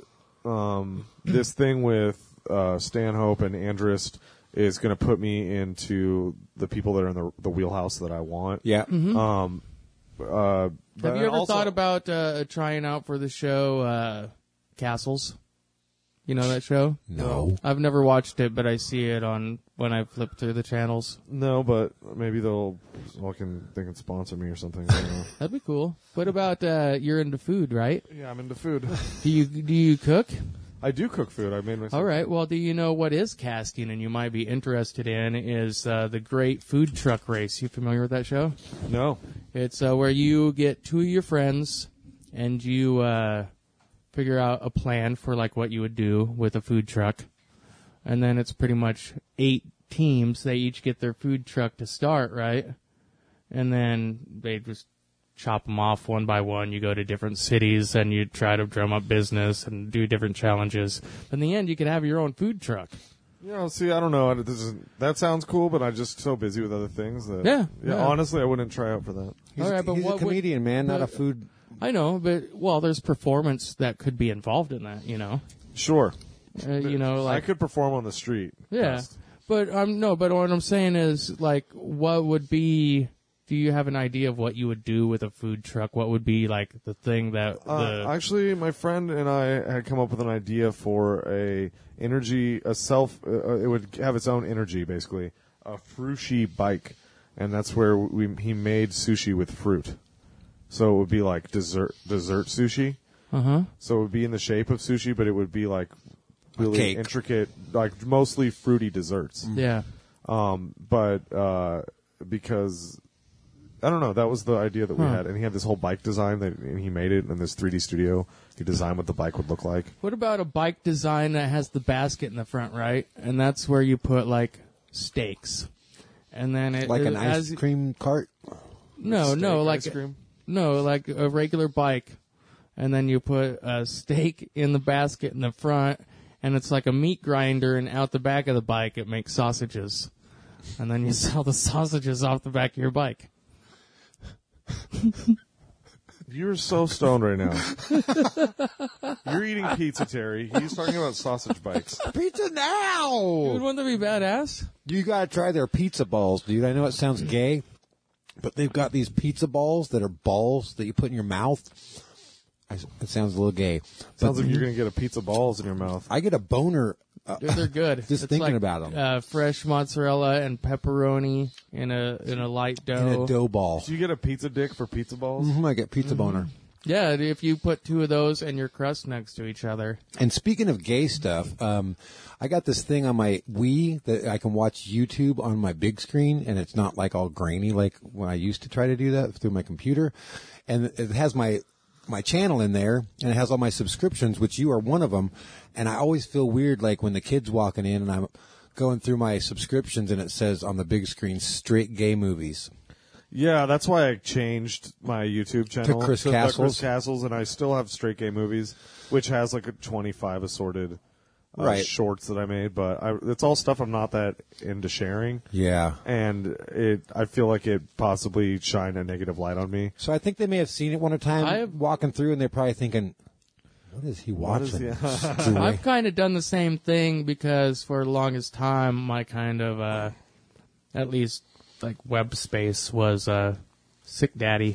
Speaker 4: this thing with Stanhope and Andrist is going to put me into the people that are in the wheelhouse that I want.
Speaker 5: Yeah.
Speaker 2: Mm-hmm. Have you ever
Speaker 4: also-
Speaker 2: thought about trying out for the show Castles? You know that show?
Speaker 5: No.
Speaker 2: I've never watched it, but I see it on when I flip through the channels.
Speaker 4: No, but maybe they can sponsor me or something. I don't know.
Speaker 2: That'd be cool. What about you're into food, right?
Speaker 4: Yeah, I'm into food.
Speaker 2: Do you cook?
Speaker 4: I do cook food. I made myself.
Speaker 2: All right. Well, do you know what is casting, and you might be interested in is the Great Food Truck Race. You familiar with that show?
Speaker 4: No.
Speaker 2: It's where you get 2 of your friends, and you figure out a plan for like what you would do with a food truck, and then it's pretty much 8 teams. They each get their food truck to start, right? And then they just chop them off one by one. You go to different cities and you try to drum up business and do different challenges. But in the end, you could have your own food truck.
Speaker 4: Yeah, see, I don't know. That sounds cool, but I'm just so busy with other things that.
Speaker 2: Yeah.
Speaker 4: Honestly, I wouldn't try out for that.
Speaker 2: All right, but
Speaker 5: He's
Speaker 2: what
Speaker 5: a comedian, man, not a food.
Speaker 2: I know, but well, there's performance that could be involved in that. You know,
Speaker 4: Sure.
Speaker 2: like
Speaker 4: I could perform on the street.
Speaker 2: yeah.
Speaker 4: best.
Speaker 2: But no, but what I'm saying is like, what would be? Do you have an idea of what you would do with a food truck? What would be like the thing that
Speaker 4: Actually, my friend and I had come up with an idea for it would have its own energy, basically. A Frushi bike. And that's where he made sushi with fruit. So it would be like dessert sushi.
Speaker 2: Uh-huh.
Speaker 4: So it would be in the shape of sushi, but it would be like really
Speaker 5: cake.
Speaker 4: intricate, like mostly fruity desserts.
Speaker 2: Yeah.
Speaker 4: But because I don't know, that was the idea that we had, and he had this whole bike design and he made it in this 3D studio. He designed what the bike would look like.
Speaker 2: What about a bike design that has the basket in the front, right? And that's where you put like steaks, and then it
Speaker 5: Like an
Speaker 2: as-
Speaker 5: ice cream cart.
Speaker 2: No, like
Speaker 4: ice cream.
Speaker 2: No, like a regular bike, and then you put a steak in the basket in the front, and it's like a meat grinder, and out the back of the bike it makes sausages, and then you sell the sausages off the back of your bike.
Speaker 4: You're so stoned right now. You're eating pizza, Terry. He's talking about sausage bites.
Speaker 5: Pizza
Speaker 2: Dude,
Speaker 5: now!
Speaker 2: wouldn't that be badass?
Speaker 5: You gotta try their pizza balls, dude. I know it sounds gay, but they've got these pizza balls that are balls that you put in your mouth. It sounds a little gay.
Speaker 4: Sounds like you're going to get a pizza balls in your mouth.
Speaker 5: I get a boner.
Speaker 2: Dude, they're good.
Speaker 5: Just
Speaker 2: It's
Speaker 5: thinking
Speaker 2: like,
Speaker 5: about them.
Speaker 2: Fresh mozzarella and pepperoni in a light dough.
Speaker 5: In a dough ball.
Speaker 4: Do you get a pizza dick for pizza balls?
Speaker 5: I get pizza boner.
Speaker 2: Yeah, if you put two of those and your crust next to each other.
Speaker 5: And speaking of gay stuff, I got this thing on my Wii that I can watch YouTube on my big screen, and it's not like all grainy like when I used to try to do that through my computer. And it has my channel in there, and it has all my subscriptions, which you are one of them. And I always feel weird, like when the kid's walking in and I'm going through my subscriptions and it says on the big screen, straight gay movies.
Speaker 4: Yeah, that's why I changed my YouTube channel
Speaker 5: To Chris
Speaker 4: the
Speaker 5: Castles?
Speaker 4: Chris Castles, and I still have Straight Gay Movies, which has like a 25 assorted
Speaker 5: Right.
Speaker 4: shorts that I made. But it's all stuff I'm not that into sharing,
Speaker 5: Yeah.
Speaker 4: and I feel like it possibly shined a negative light on me.
Speaker 5: So I think they may have seen it one time
Speaker 2: I have-
Speaker 5: walking through, and they're probably thinking, what is he
Speaker 4: What is
Speaker 5: watching?
Speaker 4: the-
Speaker 5: Through my-
Speaker 2: I've kind of done the same thing because for the longest time, my kind of, at least like web space was Sick Daddy.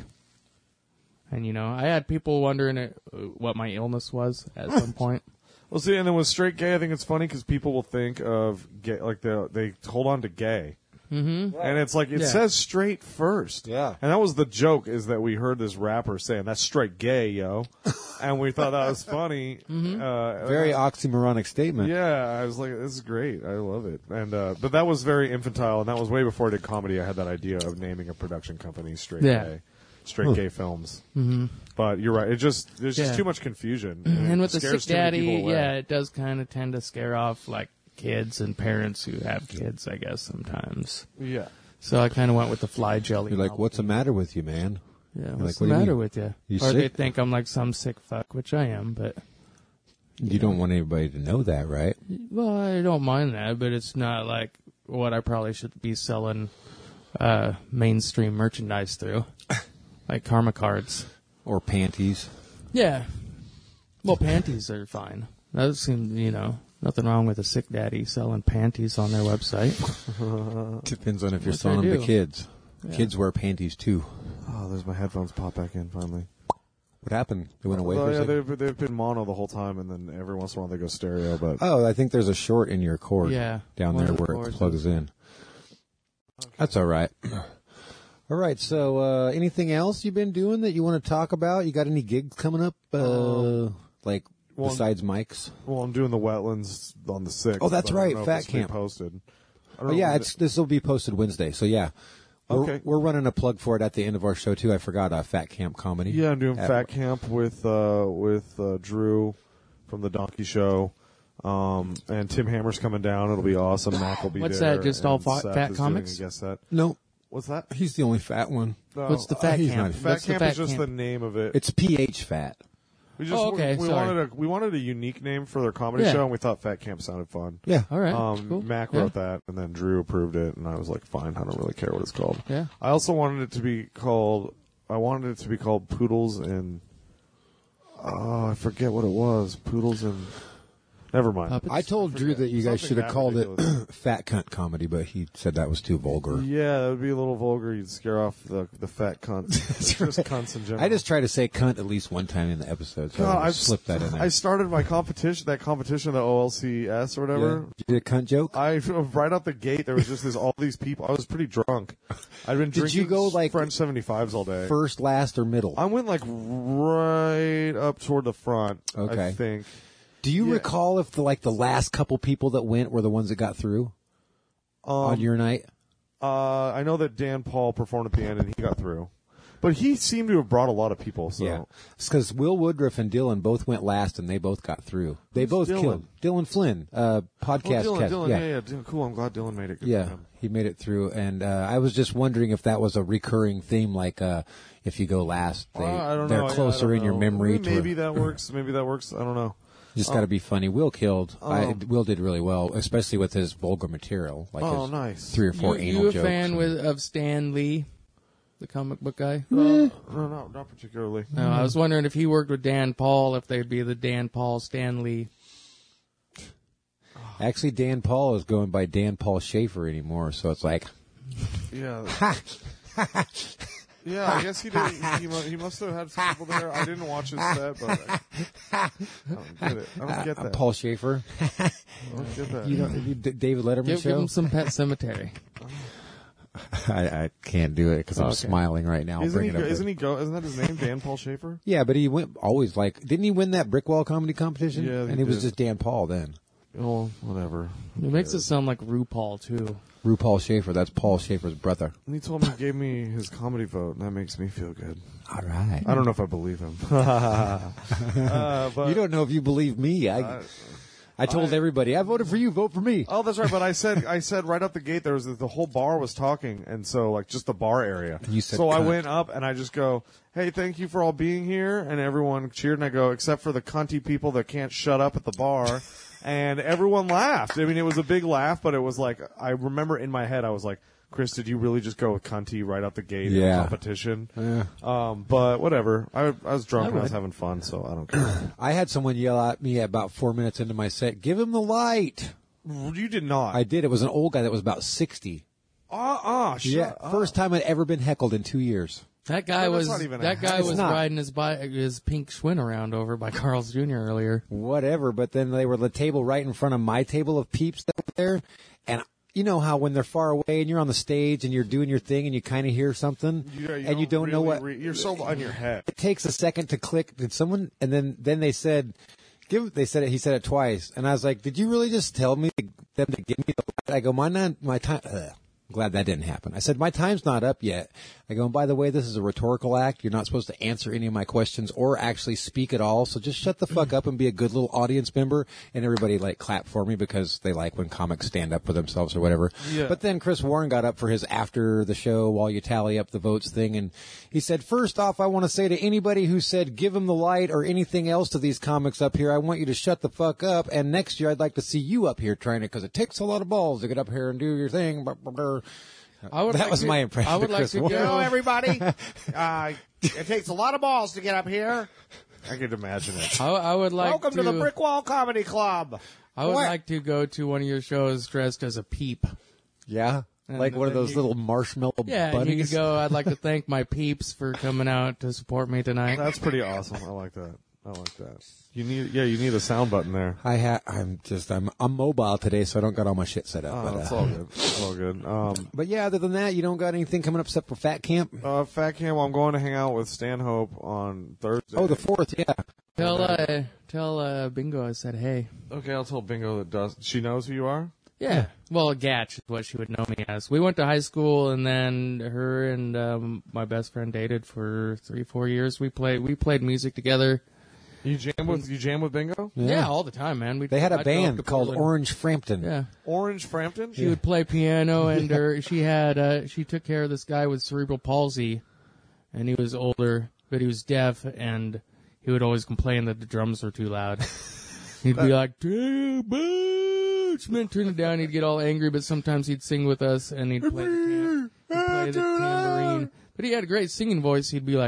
Speaker 2: And, I had people wondering what my illness was at some point.
Speaker 4: Well, see, and then with Straight Gay, I think it's funny because people will think of gay, like they hold on to gay. Mm-hmm. And it's like, it
Speaker 2: Yeah.
Speaker 4: says straight first.
Speaker 5: Yeah.
Speaker 4: And that was the joke, is that we heard this rapper saying, that's straight gay, yo. And we thought that was funny.
Speaker 5: Very oxymoronic statement.
Speaker 4: Yeah, I was like, this is great. I love it. And, but that was very infantile, and that was way before I did comedy. I had that idea of naming a production company Straight
Speaker 2: Yeah.
Speaker 4: Gay. Straight Gay Films. Mm-hmm. But you're right. there's just
Speaker 2: Yeah.
Speaker 4: too much confusion.
Speaker 2: And with the
Speaker 4: scares
Speaker 2: Sick
Speaker 4: too many
Speaker 2: Daddy,
Speaker 4: people away.
Speaker 2: yeah, it does kind of tend to scare off like kids and parents who have kids, I guess, sometimes.
Speaker 4: Yeah.
Speaker 2: So I kind of went with the fly jelly.
Speaker 5: You're like, what's the matter with you, man?
Speaker 2: Yeah,
Speaker 5: You're
Speaker 2: what's
Speaker 5: like, what
Speaker 2: the
Speaker 5: do you
Speaker 2: matter
Speaker 5: mean?
Speaker 2: with you?
Speaker 5: You
Speaker 2: Or they
Speaker 5: sick?
Speaker 2: think I'm like some sick fuck, which I am, but
Speaker 5: You don't want anybody to know that, right?
Speaker 2: well, I don't mind that, but it's not like what I probably should be selling mainstream merchandise through, like karma cards.
Speaker 5: Or panties.
Speaker 2: Yeah. Well, panties are fine. That seems, nothing wrong with a Sick Daddy selling panties on their website.
Speaker 5: Depends on if you're
Speaker 2: What
Speaker 5: selling
Speaker 2: they
Speaker 5: them to
Speaker 2: do.
Speaker 5: kids.
Speaker 2: Yeah.
Speaker 5: Kids wear panties too.
Speaker 4: Oh, there's my headphones pop back in finally.
Speaker 5: What happened? They went away
Speaker 4: Well,
Speaker 5: for a
Speaker 4: yeah,
Speaker 5: second?
Speaker 4: they've been mono the whole time, and then every once in a while they go stereo. But
Speaker 5: Oh, I think there's a short in your cord
Speaker 2: Yeah,
Speaker 5: down
Speaker 2: one
Speaker 5: there
Speaker 2: of the
Speaker 5: where it
Speaker 2: cords
Speaker 5: plugs in. That's all right. All right, so anything else you've been doing that you want to talk about? You got any gigs coming up? Like
Speaker 4: well,
Speaker 5: besides Mike's?
Speaker 4: well, I'm doing the wetlands on the 6th.
Speaker 5: Oh, that's
Speaker 4: but I don't
Speaker 5: right,
Speaker 4: know if
Speaker 5: Fat
Speaker 4: it's been
Speaker 5: Camp.
Speaker 4: posted. I don't
Speaker 5: Oh
Speaker 4: know
Speaker 5: yeah,
Speaker 4: if
Speaker 5: this will be posted Wednesday. So yeah,
Speaker 4: Okay.
Speaker 5: we're running a plug for it at the end of our show too. I forgot Fat Camp Comedy.
Speaker 4: Yeah, I'm doing
Speaker 5: At-
Speaker 4: Fat Camp with Drew from the Donkey Show. And Tim Hammer's coming down. It'll be awesome. Mac will be
Speaker 2: What's
Speaker 4: there.
Speaker 2: that, just all
Speaker 4: and
Speaker 2: fat
Speaker 4: Seth is
Speaker 2: comics?
Speaker 4: doing a guest set.
Speaker 5: No,
Speaker 4: What's that?
Speaker 5: he's the only fat one.
Speaker 4: No,
Speaker 2: What's the Fat
Speaker 5: he's
Speaker 2: Camp?
Speaker 5: not-
Speaker 4: Fat
Speaker 2: What's the
Speaker 4: Camp
Speaker 2: Fat
Speaker 4: is just
Speaker 2: Camp?
Speaker 4: the name of it.
Speaker 5: It's PH Fat.
Speaker 4: We just
Speaker 2: Oh, okay,
Speaker 4: we
Speaker 2: sorry.
Speaker 4: wanted a unique name for their comedy
Speaker 2: Yeah.
Speaker 4: show, and we thought Fat Camp sounded fun.
Speaker 5: Yeah.
Speaker 2: All right. Cool.
Speaker 4: Mac
Speaker 2: Yeah.
Speaker 4: wrote that, and then Drew approved it, and I was like, fine, I don't really care what it's called.
Speaker 2: Yeah.
Speaker 4: I also wanted it to be called. I wanted it to be called Poodles and. Oh, I forget what it was. Poodles and. Never mind.
Speaker 2: Puppets?
Speaker 5: I told Drew that you guys
Speaker 4: Something
Speaker 5: should have
Speaker 4: that
Speaker 5: called it
Speaker 4: ridiculous.
Speaker 5: Fat Cunt Comedy, but he said that was too vulgar.
Speaker 4: Yeah, that would be a little vulgar. You'd scare off the fat cunts. Just cunts in general.
Speaker 5: I just try to say cunt at least one time in the episode, so
Speaker 4: God,
Speaker 5: I'll
Speaker 4: I've
Speaker 5: slip that in there.
Speaker 4: I started my competition, the OLCS or whatever.
Speaker 5: Yeah. You did a cunt joke?
Speaker 4: Right out the gate, there was just all these people. I was pretty drunk. I'd been
Speaker 5: Did
Speaker 4: drinking
Speaker 5: you go, like,
Speaker 4: French 75s all day.
Speaker 5: First, last, or middle?
Speaker 4: I went like right up toward the front.
Speaker 5: Okay.
Speaker 4: I think.
Speaker 5: Do you
Speaker 4: yeah.
Speaker 5: recall if the last couple people that went were the ones that got through on your night?
Speaker 4: I know that Dan Paul performed at the end and he got through, but he seemed to have brought a lot of people. So.
Speaker 5: Yeah, it's because Will Woodruff and Dylan both went last and they both got through. They
Speaker 4: Who's
Speaker 5: both
Speaker 4: Dylan?
Speaker 5: killed. Dylan Flynn, podcast
Speaker 4: Dylan,
Speaker 5: cast.
Speaker 4: Dylan,
Speaker 5: yeah.
Speaker 4: yeah, Dylan, cool. I'm glad Dylan made it. Good
Speaker 5: Yeah,
Speaker 4: for him.
Speaker 5: he made it through, and I was just wondering if that was a recurring theme, like if you go last,
Speaker 4: I don't
Speaker 5: they're
Speaker 4: know.
Speaker 5: closer
Speaker 4: I don't
Speaker 5: in your
Speaker 4: know.
Speaker 5: memory.
Speaker 4: Maybe
Speaker 5: to
Speaker 4: that works. Maybe that works. I don't know.
Speaker 5: just got to be funny. Will killed. Will did really well, especially with his vulgar material, like his
Speaker 4: nice.
Speaker 5: 3 or 4
Speaker 2: you
Speaker 5: anal
Speaker 2: a
Speaker 5: jokes.
Speaker 2: fan
Speaker 5: and-
Speaker 2: of Stan Lee? the comic book guy?
Speaker 4: No, not particularly.
Speaker 2: No, I was wondering if he worked with Dan Paul, if they'd be the Dan Paul Stanley.
Speaker 5: Actually, Dan Paul is going by Dan Paul Schaefer anymore, so it's like,
Speaker 4: Yeah. Yeah, I guess he did. He must have had some people there. I didn't watch his set, but I don't get it. I don't get that.
Speaker 5: Paul Schaefer.
Speaker 4: I don't get that.
Speaker 5: You don't, David Letterman
Speaker 2: Give
Speaker 5: show?
Speaker 2: him some Pet Cemetery.
Speaker 5: I can't do it because I'm
Speaker 2: Okay.
Speaker 5: smiling right now. I'll
Speaker 4: Isn't
Speaker 5: bring
Speaker 4: he?
Speaker 5: it up
Speaker 4: Isn't
Speaker 5: later.
Speaker 4: he? Isn't that his name? Dan Paul Schaefer.
Speaker 5: Yeah, but he went always like, didn't he win that Brickwall comedy competition?
Speaker 4: Yeah, he
Speaker 5: and he was
Speaker 4: did.
Speaker 5: just Dan Paul then.
Speaker 4: Oh, whatever.
Speaker 2: It makes it sound like RuPaul too.
Speaker 5: RuPaul Schaefer, that's Paul Schaefer's brother.
Speaker 4: And he told me he gave me his comedy vote, and that makes me feel good.
Speaker 5: All right.
Speaker 4: I don't know if I believe him. But
Speaker 5: You don't know if you believe me. I told everybody, I voted for you, vote for me.
Speaker 4: Oh, that's right. But I said right up the gate there was the whole bar was talking, and so like just the bar area.
Speaker 5: You said
Speaker 4: so I
Speaker 5: cunt.
Speaker 4: went up and I just go, "Hey, thank you for all being here," and everyone cheered, and I go, "Except for the cunty people that can't shut up at the bar," and everyone laughed. I mean, it was a big laugh, but it was like I remember in my head I was like, "Chris, did you really just go with cunty right out the gate in
Speaker 5: Yeah.
Speaker 4: the competition?"
Speaker 5: Yeah.
Speaker 4: But whatever. I was drunk and I was having fun, so I don't care.
Speaker 5: I had someone yell at me about 4 minutes into my set, give him the light.
Speaker 4: You did not.
Speaker 5: I did. It was an old guy that was about 60.
Speaker 4: Shut up.
Speaker 5: First time I'd ever been heckled in 2 years.
Speaker 2: That guy
Speaker 4: No, that's
Speaker 2: was
Speaker 4: not even
Speaker 2: that
Speaker 4: a-
Speaker 2: guy
Speaker 5: It's
Speaker 2: was
Speaker 5: not.
Speaker 2: riding his pink Schwinn around over by Carl's Jr. earlier.
Speaker 5: Whatever, but then they were the table right in front of my table of peeps that were there, and you know how when they're far away and you're on the stage and you're doing your thing and you kind of hear something and you don't know what
Speaker 4: you're so on your head.
Speaker 5: it takes a second to click. Did someone? And then they said, They said it. He said it twice, and I was like, "Did you really just tell me them to give me the light?" I go, "My time." Glad that didn't happen. I said, "My time's not up yet." I go, "And by the way, this is a rhetorical act. You're not supposed to answer any of my questions or actually speak at all. So just shut the fuck up and be a good little audience member." And everybody like clapped for me because they like when comics stand up for themselves or whatever.
Speaker 4: Yeah.
Speaker 5: But then Chris Warren got up for his after the show while you tally up the votes thing, and he said, "First off, I want to say to anybody who said give him the light or anything else to these comics up here, I want you to shut the fuck up. And next year, I'd like to see you up here trying it because it takes a lot of balls to get up here and do your thing." That was my impression
Speaker 2: I would
Speaker 5: of
Speaker 2: like
Speaker 5: Chris
Speaker 2: to
Speaker 5: Warren.
Speaker 2: go.
Speaker 6: Everybody. It takes a lot of balls to get up here.
Speaker 4: I could imagine it.
Speaker 2: I would like
Speaker 6: Welcome to the Brickwall Comedy Club.
Speaker 2: I would
Speaker 6: What?
Speaker 2: like to go to one of your shows dressed as a peep.
Speaker 5: Yeah,
Speaker 2: And
Speaker 5: like one of
Speaker 2: then
Speaker 5: those
Speaker 2: you-
Speaker 5: little marshmallow
Speaker 2: Yeah, and
Speaker 5: bunnies.
Speaker 2: you could go. I'd like to thank my peeps for coming out to support me tonight.
Speaker 4: That's pretty awesome. I like that. You need a sound button there.
Speaker 5: I'm mobile today, so I don't got all my shit set up.
Speaker 4: It's all good. It's all good.
Speaker 5: But yeah, other than that, you don't got anything coming up except for Fat Camp.
Speaker 4: Fat Cam, I'm going to hang out with Stanhope on Thursday.
Speaker 5: Oh, the 4th, yeah.
Speaker 2: Tell Bingo I said hey.
Speaker 4: Okay, I'll tell Bingo that she knows who you are.
Speaker 2: Yeah, well, Gatch is what she would know me as. We went to high school, and then her and my best friend dated for 3-4 years. We played music together.
Speaker 4: You jam with Bingo?
Speaker 2: Yeah, all the time, man.
Speaker 5: They had a
Speaker 2: I'd go up to
Speaker 5: band called
Speaker 2: Portland.
Speaker 5: Orange Frampton.
Speaker 2: Yeah.
Speaker 4: Orange Frampton?
Speaker 2: She would play piano, and she took care of this guy with cerebral palsy, and he was older, but he was deaf, and he would always complain that the drums were too loud. He'd be like, "Damn, Bootsman," turn it down. He'd get all angry, but sometimes he'd sing with us, and he'd play the tambourine. But he had a great singing voice. He'd be like,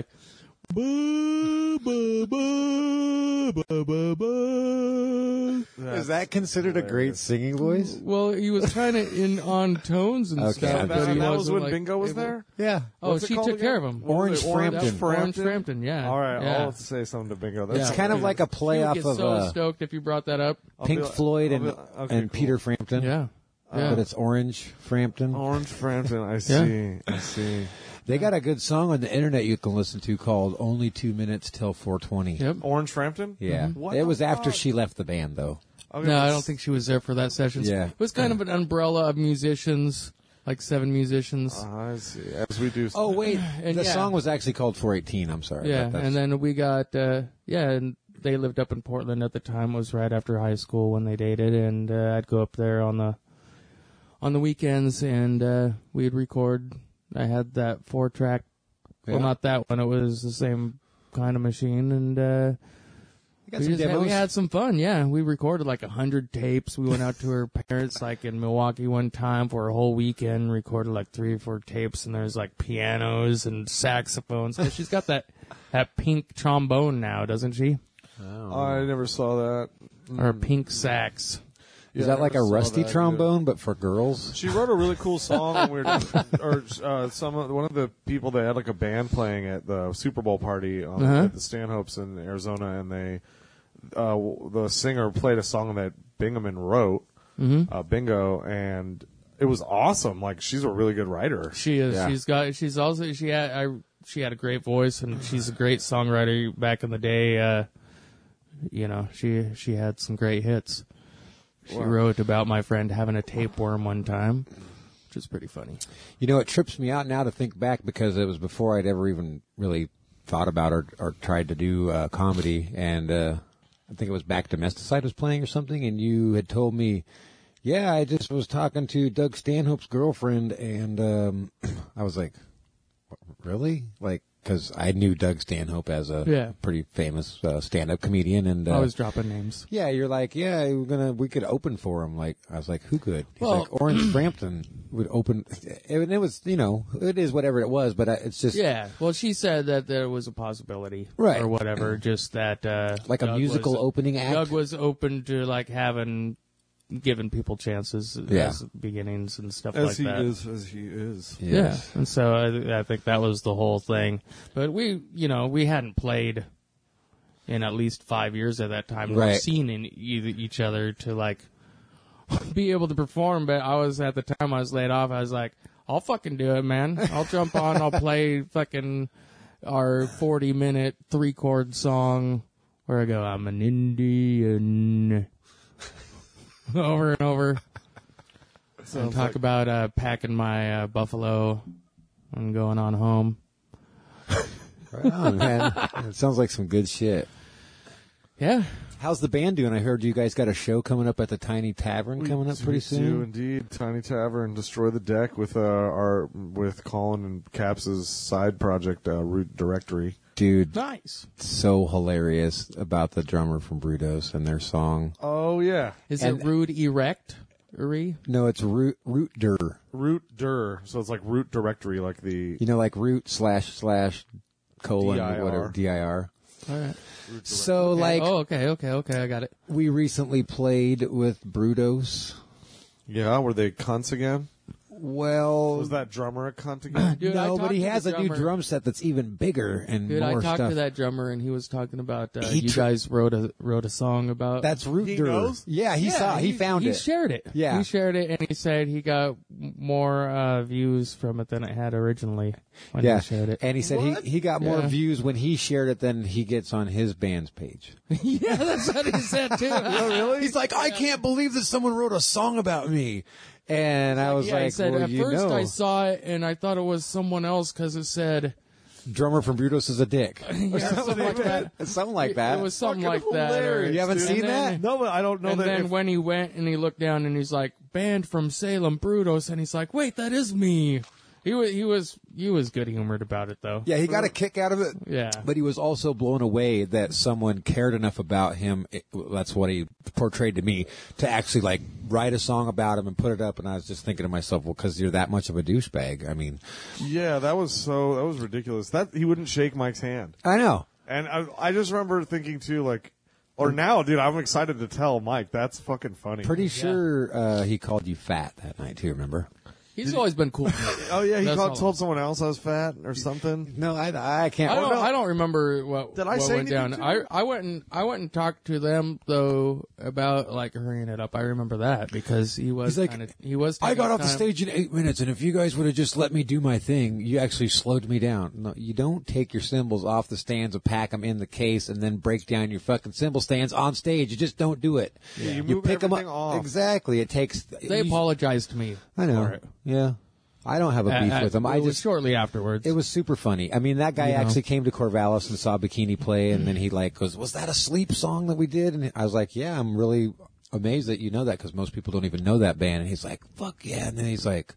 Speaker 2: "Ba, ba, ba, ba, ba, ba."
Speaker 5: Is that considered a great singing voice?
Speaker 2: Well, he was kind of on tones and
Speaker 5: Okay.
Speaker 2: stuff. but he
Speaker 4: And that was
Speaker 2: wasn't,
Speaker 4: when
Speaker 2: like,
Speaker 4: Bingo was
Speaker 2: able-
Speaker 4: there?
Speaker 5: Yeah.
Speaker 2: Oh,
Speaker 4: What's it
Speaker 2: she
Speaker 4: called
Speaker 2: took
Speaker 4: again?
Speaker 2: care of him.
Speaker 5: Orange Frampton.
Speaker 2: Orange Frampton, yeah.
Speaker 4: All right,
Speaker 2: yeah.
Speaker 4: I'll say something to Bingo.
Speaker 2: Yeah.
Speaker 5: It's kind of like a play
Speaker 2: She would
Speaker 5: off
Speaker 2: get
Speaker 5: of
Speaker 2: so stoked if you brought that up.
Speaker 5: Pink Floyd and
Speaker 4: okay, cool.
Speaker 5: Peter Frampton.
Speaker 2: Yeah.
Speaker 5: But it's Orange Frampton.
Speaker 4: Orange Frampton. I see.
Speaker 5: They got a good song on the internet you can listen to called "Only 2 Minutes Till 4:20."
Speaker 2: Yep.
Speaker 4: Orange Frampton?
Speaker 5: Yeah,
Speaker 4: What
Speaker 5: it
Speaker 4: the
Speaker 5: was after
Speaker 4: fuck?
Speaker 5: she left the band, though.
Speaker 4: Okay,
Speaker 2: No, I
Speaker 4: let's-
Speaker 2: don't think she was there for that session.
Speaker 5: Yeah.
Speaker 2: It was kind of an umbrella of musicians, like 7 musicians.
Speaker 4: I see. As we do.
Speaker 5: Oh wait,
Speaker 2: And
Speaker 5: the
Speaker 2: yeah.
Speaker 5: song was actually called 418. I'm sorry.
Speaker 2: Yeah,
Speaker 5: That's-
Speaker 2: and then we got, and they lived up in Portland at the time. It was right after high school when they dated, and I'd go up there on the weekends, and we'd record. I had that 4-track, well,
Speaker 5: Yeah.
Speaker 2: not that one. It was the same kind of machine, and
Speaker 5: got some
Speaker 2: We
Speaker 5: demos.
Speaker 2: had some fun, yeah. We recorded like 100 tapes. We went out to her parents, like in Milwaukee one time for a whole weekend, recorded like 3 or 4 tapes, and there's like pianos and saxophones. 'Cause she's got that pink trombone now, doesn't she?
Speaker 4: I never saw that.
Speaker 2: Or pink sax.
Speaker 5: Is
Speaker 4: Yeah,
Speaker 5: that
Speaker 4: I
Speaker 5: like a
Speaker 4: never saw
Speaker 5: rusty
Speaker 4: that,
Speaker 5: trombone, but for girls?
Speaker 4: She wrote a really cool song when we were, one of the people that had like a band playing at the Super Bowl party at the Stanhopes in Arizona, and they, the singer played a song that Bingaman wrote, Bingo, and it was awesome. Like, she's a really good writer.
Speaker 2: She is.
Speaker 5: Yeah.
Speaker 2: She had a great voice, and she's a great songwriter. Back in the day, she had some great hits. She wrote about my friend having a tapeworm one time, which is pretty funny.
Speaker 5: You know, it trips me out now to think back because it was before I'd ever even really thought about or tried to do comedy. And I think it was Back Domesticide was playing or something, and you had told me, yeah, I just was talking to Doug Stanhope's girlfriend, and I was like, really? Like, because I knew Doug Stanhope as a pretty famous stand-up comedian, and
Speaker 2: I was dropping names.
Speaker 5: yeah, you're like, yeah, we could open for him. Like, I was like, who could? He's
Speaker 2: Well-
Speaker 5: like, Orange Frampton would open, and it was, it is whatever it was, but it's just
Speaker 2: Yeah, well, she said that there was a possibility,
Speaker 5: Right.
Speaker 2: or whatever. Just that,
Speaker 5: like a
Speaker 2: Doug
Speaker 5: musical
Speaker 2: was-
Speaker 5: opening act.
Speaker 2: Doug was open to like giving people chances
Speaker 5: Yeah.
Speaker 2: as beginnings and stuff
Speaker 4: As
Speaker 2: like
Speaker 4: he
Speaker 2: that.
Speaker 4: is.
Speaker 2: Yeah, and so I think that was the whole thing. But we hadn't played in at least 5 years at that time, nor
Speaker 5: Right.
Speaker 2: seen each other to like be able to perform. But at the time I was laid off. I was like, I'll fucking do it, man. I'll jump on. I'll play fucking our 40-minute 3-chord song where I go, I'm an Indian. Over and over. And talk about packing my buffalo and going on home.
Speaker 5: Right on, man. It sounds like some good shit.
Speaker 2: Yeah.
Speaker 5: How's the band doing? I heard you guys got a show coming up at the Tiny Tavern coming up pretty
Speaker 4: We do
Speaker 5: soon.
Speaker 4: indeed. Tiny Tavern, Destroy the Deck with with Colin and Caps's side project, Root Directory.
Speaker 5: Dude,
Speaker 2: Nice.
Speaker 5: so hilarious about the drummer from Brudos and their song.
Speaker 4: Oh yeah,
Speaker 2: Is
Speaker 5: And-
Speaker 2: it Rude Erect?
Speaker 5: No, it's Root Der.
Speaker 4: Root Dir. So it's like Root Directory, like the
Speaker 5: Like root / colon
Speaker 4: DIR.
Speaker 5: whatever dir.
Speaker 2: All right.
Speaker 5: So like
Speaker 2: Okay, I got it.
Speaker 5: we recently played with Brudos.
Speaker 4: yeah. Were they cunts again?
Speaker 5: Well,
Speaker 4: Was that drummer a cunt again?
Speaker 2: Dude, I
Speaker 5: no,
Speaker 2: talked
Speaker 5: but he
Speaker 2: to the
Speaker 5: has a new
Speaker 2: drummer.
Speaker 5: drum set that's even bigger and
Speaker 2: Dude, I
Speaker 5: more
Speaker 2: talked
Speaker 5: stuff.
Speaker 2: to that drummer and he was talking about
Speaker 5: He
Speaker 2: you guys wrote a song about.
Speaker 5: That's Root
Speaker 4: He
Speaker 5: Der.
Speaker 4: knows?
Speaker 5: Yeah, he found
Speaker 2: he
Speaker 5: it.
Speaker 2: shared it.
Speaker 5: Yeah.
Speaker 2: He shared it, and he said he got more views from it than it had originally when
Speaker 5: Yeah,
Speaker 2: he shared it.
Speaker 5: and he said he got more
Speaker 2: Yeah.
Speaker 5: views when he shared it than he gets on his band's page.
Speaker 2: Yeah, that's what he said too.
Speaker 5: Really? He's like, I can't believe that someone wrote a song about me. And I was
Speaker 2: Yeah,
Speaker 5: like,
Speaker 2: he said,
Speaker 5: well,
Speaker 2: at
Speaker 5: you
Speaker 2: first
Speaker 5: know,
Speaker 2: I saw it and I thought it was someone else because it said
Speaker 5: drummer from Brudos is a dick. Or
Speaker 2: something like that.
Speaker 5: Something like that.
Speaker 2: It was something
Speaker 4: Fucking
Speaker 2: like that.
Speaker 4: hilarious,
Speaker 5: You haven't
Speaker 4: dude.
Speaker 5: seen
Speaker 2: And then-
Speaker 5: that?
Speaker 4: No, but I don't know
Speaker 2: And
Speaker 4: that.
Speaker 2: then
Speaker 4: if-
Speaker 2: when he went and he looked down and he's like, band from Salem, Brudos, and he's like, wait, that is me. He was good humored about it though.
Speaker 5: Yeah, he got a kick out of it.
Speaker 2: Yeah.
Speaker 5: But he was also blown away that someone cared enough about him. That's what he portrayed to me, to actually like write a song about him and put it up. And I was just thinking to myself, well, because you're that much of a douchebag. I mean,
Speaker 4: yeah, that was ridiculous. That he wouldn't shake Mike's hand,
Speaker 5: I know.
Speaker 4: and I just remember thinking too, like, or now, dude, I'm excited to tell Mike that's fucking funny.
Speaker 5: Pretty sure he called you fat that night too. Remember?
Speaker 2: He's always been cool.
Speaker 4: Oh yeah, he
Speaker 2: That's all.
Speaker 4: told someone else I was fat or something.
Speaker 5: No, I can't.
Speaker 2: I don't remember what
Speaker 4: Did I
Speaker 2: what
Speaker 4: say
Speaker 2: went down.
Speaker 4: anything to you?
Speaker 2: I went and talked to them though about like hurrying it up. I remember that because he was
Speaker 5: He's like,
Speaker 2: he was.
Speaker 5: I
Speaker 2: taking
Speaker 5: got off
Speaker 2: his
Speaker 5: the
Speaker 2: time.
Speaker 5: stage in 8 minutes, and if you guys would have just let me do my thing, you actually slowed me down. No, you don't take your cymbals off the stands and pack them in the case and then break down your fucking cymbal stands on stage. You just don't do it.
Speaker 4: Yeah, you move
Speaker 5: pick 'em
Speaker 4: everything off.
Speaker 5: Exactly. It takes.
Speaker 2: They apologized to me.
Speaker 5: I know.
Speaker 2: For it.
Speaker 5: Yeah. I don't have a beef with them.
Speaker 2: It
Speaker 5: I
Speaker 2: was
Speaker 5: just.
Speaker 2: shortly afterwards.
Speaker 5: It was super funny. I mean, that guy
Speaker 2: You know.
Speaker 5: actually came to Corvallis and saw Bikini play, and then he like goes, "Was that a sleep song that we did?" And I was like, "Yeah, I'm really amazed that you know that because most people don't even know that band." And he's like, "Fuck yeah!" And then he's like,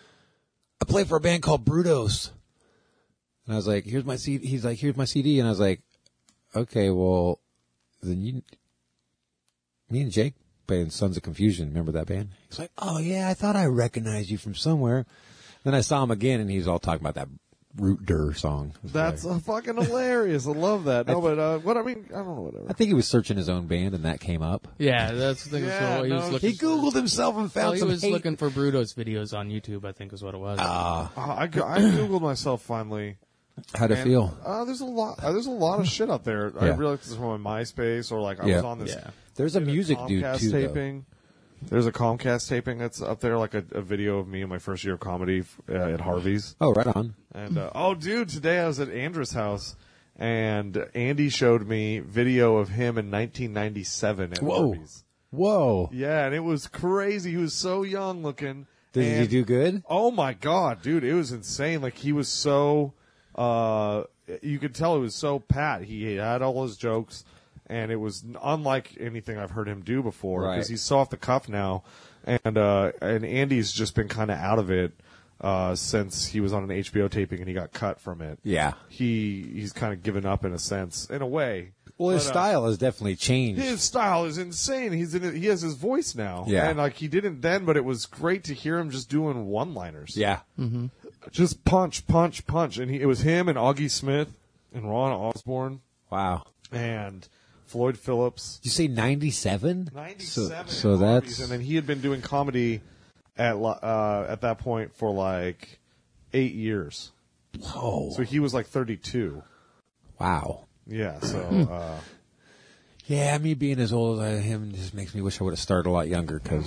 Speaker 5: "I play for a band called Brudos." And I was like, "Here's my CD." He's like, "Here's my CD." And I was like, "Okay, well, me and Jake played in Sons of Confusion. Remember that band? He's like, oh yeah, I thought I recognized you from somewhere. Then I saw him again, and he was all talking about that Root Dur song.
Speaker 4: That's fucking hilarious. I love that. No, but I don't know, whatever.
Speaker 5: I think he was searching his own band, and that came up.
Speaker 2: Yeah, that's the thing.
Speaker 4: Yeah,
Speaker 2: what he was
Speaker 4: no,
Speaker 2: looking
Speaker 5: He Googled himself and found
Speaker 2: Well, he
Speaker 5: some
Speaker 2: was
Speaker 5: hate.
Speaker 2: looking for Bruto's videos on YouTube, I think is what it was.
Speaker 4: I Googled myself finally.
Speaker 5: How'd it
Speaker 4: And,
Speaker 5: feel?
Speaker 4: There's a lot of shit out there. I
Speaker 5: Yeah.
Speaker 4: realized this from my MySpace, or like I
Speaker 5: Yeah.
Speaker 4: was on this.
Speaker 2: Yeah.
Speaker 5: There's a music dude
Speaker 4: Comcast
Speaker 5: too. though.
Speaker 4: taping. There's a Comcast taping that's up there, like a video of me in my first year of comedy at Harvey's.
Speaker 5: Oh, right on.
Speaker 4: And oh, dude, today I was at Andrew's house, and Andy showed me video of him in 1997 at Harvey's.
Speaker 5: Whoa.
Speaker 4: Yeah, and it was crazy. He was so young looking.
Speaker 5: Did he
Speaker 4: and-
Speaker 5: do good?
Speaker 4: Oh my god, dude, it was insane. Like he was so you could tell he was so pat. He had all his jokes, and it was unlike anything I've heard him do before,
Speaker 5: Right.
Speaker 4: because he's so off the cuff now. And Andy's just been kind of out of it since he was on an HBO taping and he got cut from it.
Speaker 5: Yeah.
Speaker 4: He's kind of given up in a sense, in a way.
Speaker 5: Well, his
Speaker 4: But,
Speaker 5: style has definitely changed.
Speaker 4: his style is insane. He has his voice now.
Speaker 5: Yeah.
Speaker 4: And like he didn't then, but it was great to hear him just doing one-liners.
Speaker 5: Yeah.
Speaker 4: Just punch, punch, punch. And it was him and Augie Smith and Ron Osborne
Speaker 5: Wow.
Speaker 4: and Floyd Phillips.
Speaker 5: Did you say 97?
Speaker 4: 97.
Speaker 5: So
Speaker 4: at
Speaker 5: that's
Speaker 4: Harvey's. And then he had been doing comedy at that point for like 8 years.
Speaker 5: whoa.
Speaker 4: So he was like 32.
Speaker 5: Wow.
Speaker 4: Yeah. So
Speaker 5: Yeah, me being as old as him just makes me wish I would have started a lot younger. Because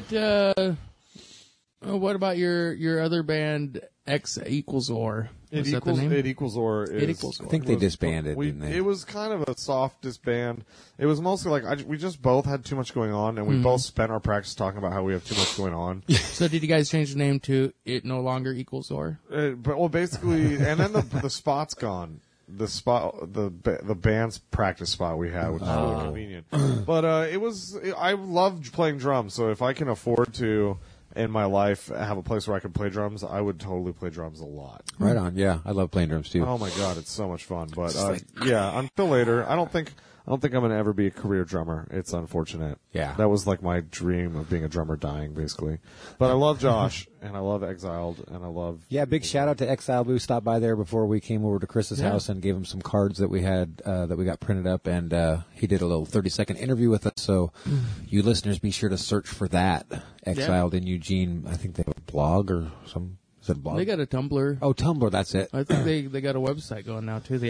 Speaker 2: What about your other band, X equals or?
Speaker 4: It
Speaker 2: Is that the
Speaker 4: equals
Speaker 2: name?
Speaker 4: It Equals Or.
Speaker 2: It Equals Or.
Speaker 5: I think they disbanded, didn't they?
Speaker 4: It was kind of a soft disband. It was mostly like we just both had too much going on, and we both spent our practice talking about how we have too much going on.
Speaker 2: So did you guys change the name to It No Longer Equals Or?
Speaker 4: But well, basically, and then the spot's gone. The band's practice spot we had, which is really convenient. But I loved playing drums, so if I can afford to in my life have a place where I can play drums, I would totally play drums a lot.
Speaker 5: right on. Yeah, I love playing drums too.
Speaker 4: Oh my god, it's so much fun. But yeah, until later, I don't think I'm gonna ever be a career drummer. It's unfortunate.
Speaker 5: Yeah.
Speaker 4: that was like my dream of being a drummer dying, basically. But I love Josh, and I love Exiled, and I love
Speaker 5: Yeah, big shout out to Exile Blue. Stopped by there before we came over to Chris's house and gave him some cards that we had that we got printed up, and he did a little 30-second interview with us. So you listeners, be sure to search for that. Exiled in Eugene. I think they have a blog or some. Is it a blog?
Speaker 2: They got a Tumblr.
Speaker 5: Oh, Tumblr. That's it.
Speaker 2: I think they got a website going now too, the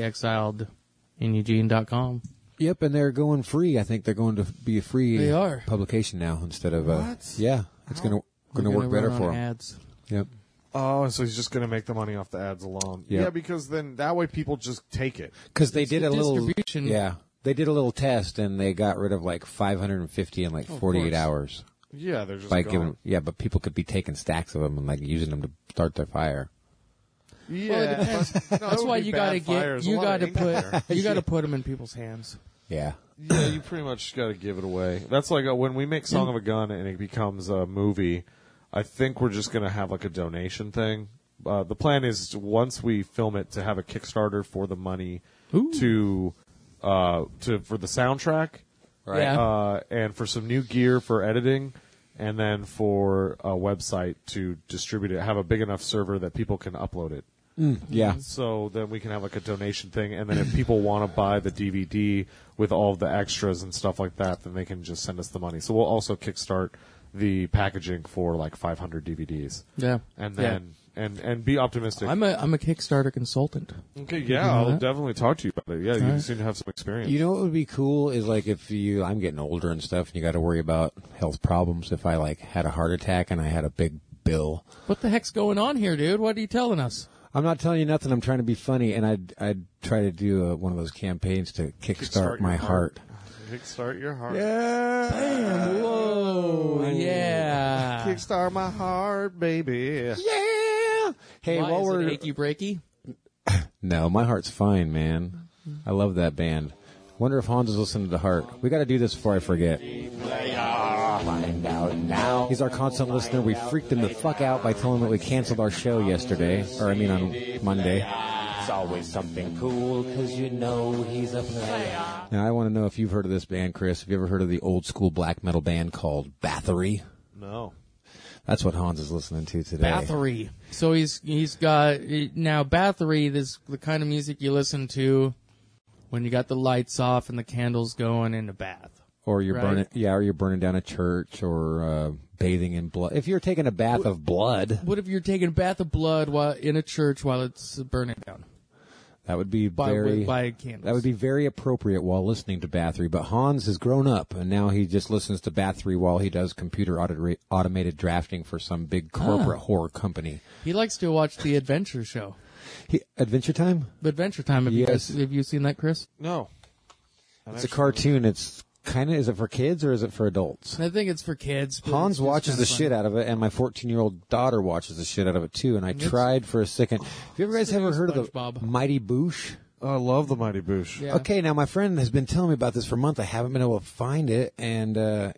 Speaker 2: exiledinEugene.com.
Speaker 5: Yep, and they're going free. I think they're going to be a free
Speaker 2: They are.
Speaker 5: publication now instead of
Speaker 4: What?
Speaker 5: yeah. It's going to
Speaker 2: We're
Speaker 5: work better
Speaker 2: run
Speaker 5: for
Speaker 2: on
Speaker 5: them.
Speaker 2: ads.
Speaker 5: Yep.
Speaker 4: Oh, so he's just going to make the money off the ads alone.
Speaker 5: Yeah.
Speaker 4: Yeah, because then that way people just take it.
Speaker 5: Because they did
Speaker 2: the
Speaker 5: a little
Speaker 2: distribution.
Speaker 5: Yeah, they did a little test and they got rid of like 550 in like 48
Speaker 4: course.
Speaker 5: hours.
Speaker 4: Yeah, they're just
Speaker 5: By
Speaker 4: gone.
Speaker 5: giving, yeah, but people could be taking stacks of them and like using them to start their fire.
Speaker 4: Yeah,
Speaker 2: That's why you got to get you got to put them in people's hands.
Speaker 5: Yeah.
Speaker 4: Yeah, you pretty much got to give it away. That's like when we make Song of a Gun and it becomes a movie, I think we're just going to have like a donation thing. The plan is once we film it to have a Kickstarter for the money to for the soundtrack,
Speaker 5: Right.
Speaker 2: Yeah.
Speaker 4: and for some new gear for editing, and then for a website to distribute it, have a big enough server that people can upload it.
Speaker 5: Yeah.
Speaker 4: So then we can have like a donation thing, and then if people want to buy the DVD with all of the extras and stuff like that, then they can just send us the money. So we'll also kickstart the packaging for like 500 DVDs,
Speaker 2: Yeah.
Speaker 4: and then and be optimistic.
Speaker 2: I'm a Kickstarter consultant.
Speaker 4: Okay, yeah, I'll definitely talk to you about it. Yeah, you seem to have some experience.
Speaker 5: You know what would be cool is like if I'm getting older and stuff and you got to worry about health problems. If I like had a heart attack and I had a big bill.
Speaker 2: What the heck's going on here, dude? What are you telling us?
Speaker 5: I'm not telling you nothing. I'm trying to be funny, and I'd try to do one of those campaigns to kickstart my
Speaker 4: your
Speaker 5: heart.
Speaker 4: Kickstart your heart.
Speaker 5: Yeah.
Speaker 2: Whoa. Yeah.
Speaker 4: Kickstart my heart, baby.
Speaker 5: Yeah. Hey,
Speaker 2: Why,
Speaker 5: while
Speaker 2: is
Speaker 5: we're
Speaker 2: it achy breaky?
Speaker 5: no, my heart's fine, man. I love that band. Wonder if Hans is listening to Heart. We got to do this before I forget. Find out now. He's our constant listener. We freaked him the fuck out by telling him that we canceled our show yesterday, or I mean on Monday. It's always something cool, 'cause you know he's a player. Now, I want to know if you've heard of this band, Chris. Have you ever heard of the old school black metal band called Bathory?
Speaker 4: No.
Speaker 5: That's what Hans is listening to today.
Speaker 2: Bathory. So he's got now Bathory. This the kind of music you listen to when you got the lights off and the candles going in a bath.
Speaker 5: Or you're
Speaker 2: Right.
Speaker 5: burning down a church, or bathing in blood. If you're taking a bath of blood,
Speaker 2: What if you're taking a bath of blood while in a church while it's burning down
Speaker 5: that would be
Speaker 2: by candles?
Speaker 5: that would be very appropriate while listening to Bathory. But Hans has grown up, and now he just listens to Bathory while he does computer automated drafting for some big corporate horror company.
Speaker 2: He likes to watch the Adventure Show.
Speaker 5: Adventure Time?
Speaker 2: Adventure Time.
Speaker 5: Yes.
Speaker 2: Have you seen that, Chris?
Speaker 4: No.
Speaker 5: It's a cartoon. It's kind of, is it for kids or is it for adults?
Speaker 2: I think it's for kids. but
Speaker 5: Hans
Speaker 2: it's just
Speaker 5: watches
Speaker 2: kinda
Speaker 5: the
Speaker 2: fun.
Speaker 5: shit out of it, and my 14-year-old daughter watches the shit out of it too. And I tried for a second. Have you guys
Speaker 2: the
Speaker 5: ever
Speaker 2: new
Speaker 5: heard of the
Speaker 2: SpongeBob.
Speaker 5: Mighty Boosh?
Speaker 4: I love the Mighty Boosh.
Speaker 2: Yeah.
Speaker 5: Okay, now my friend has been telling me about this for a month. I haven't been able to find it, and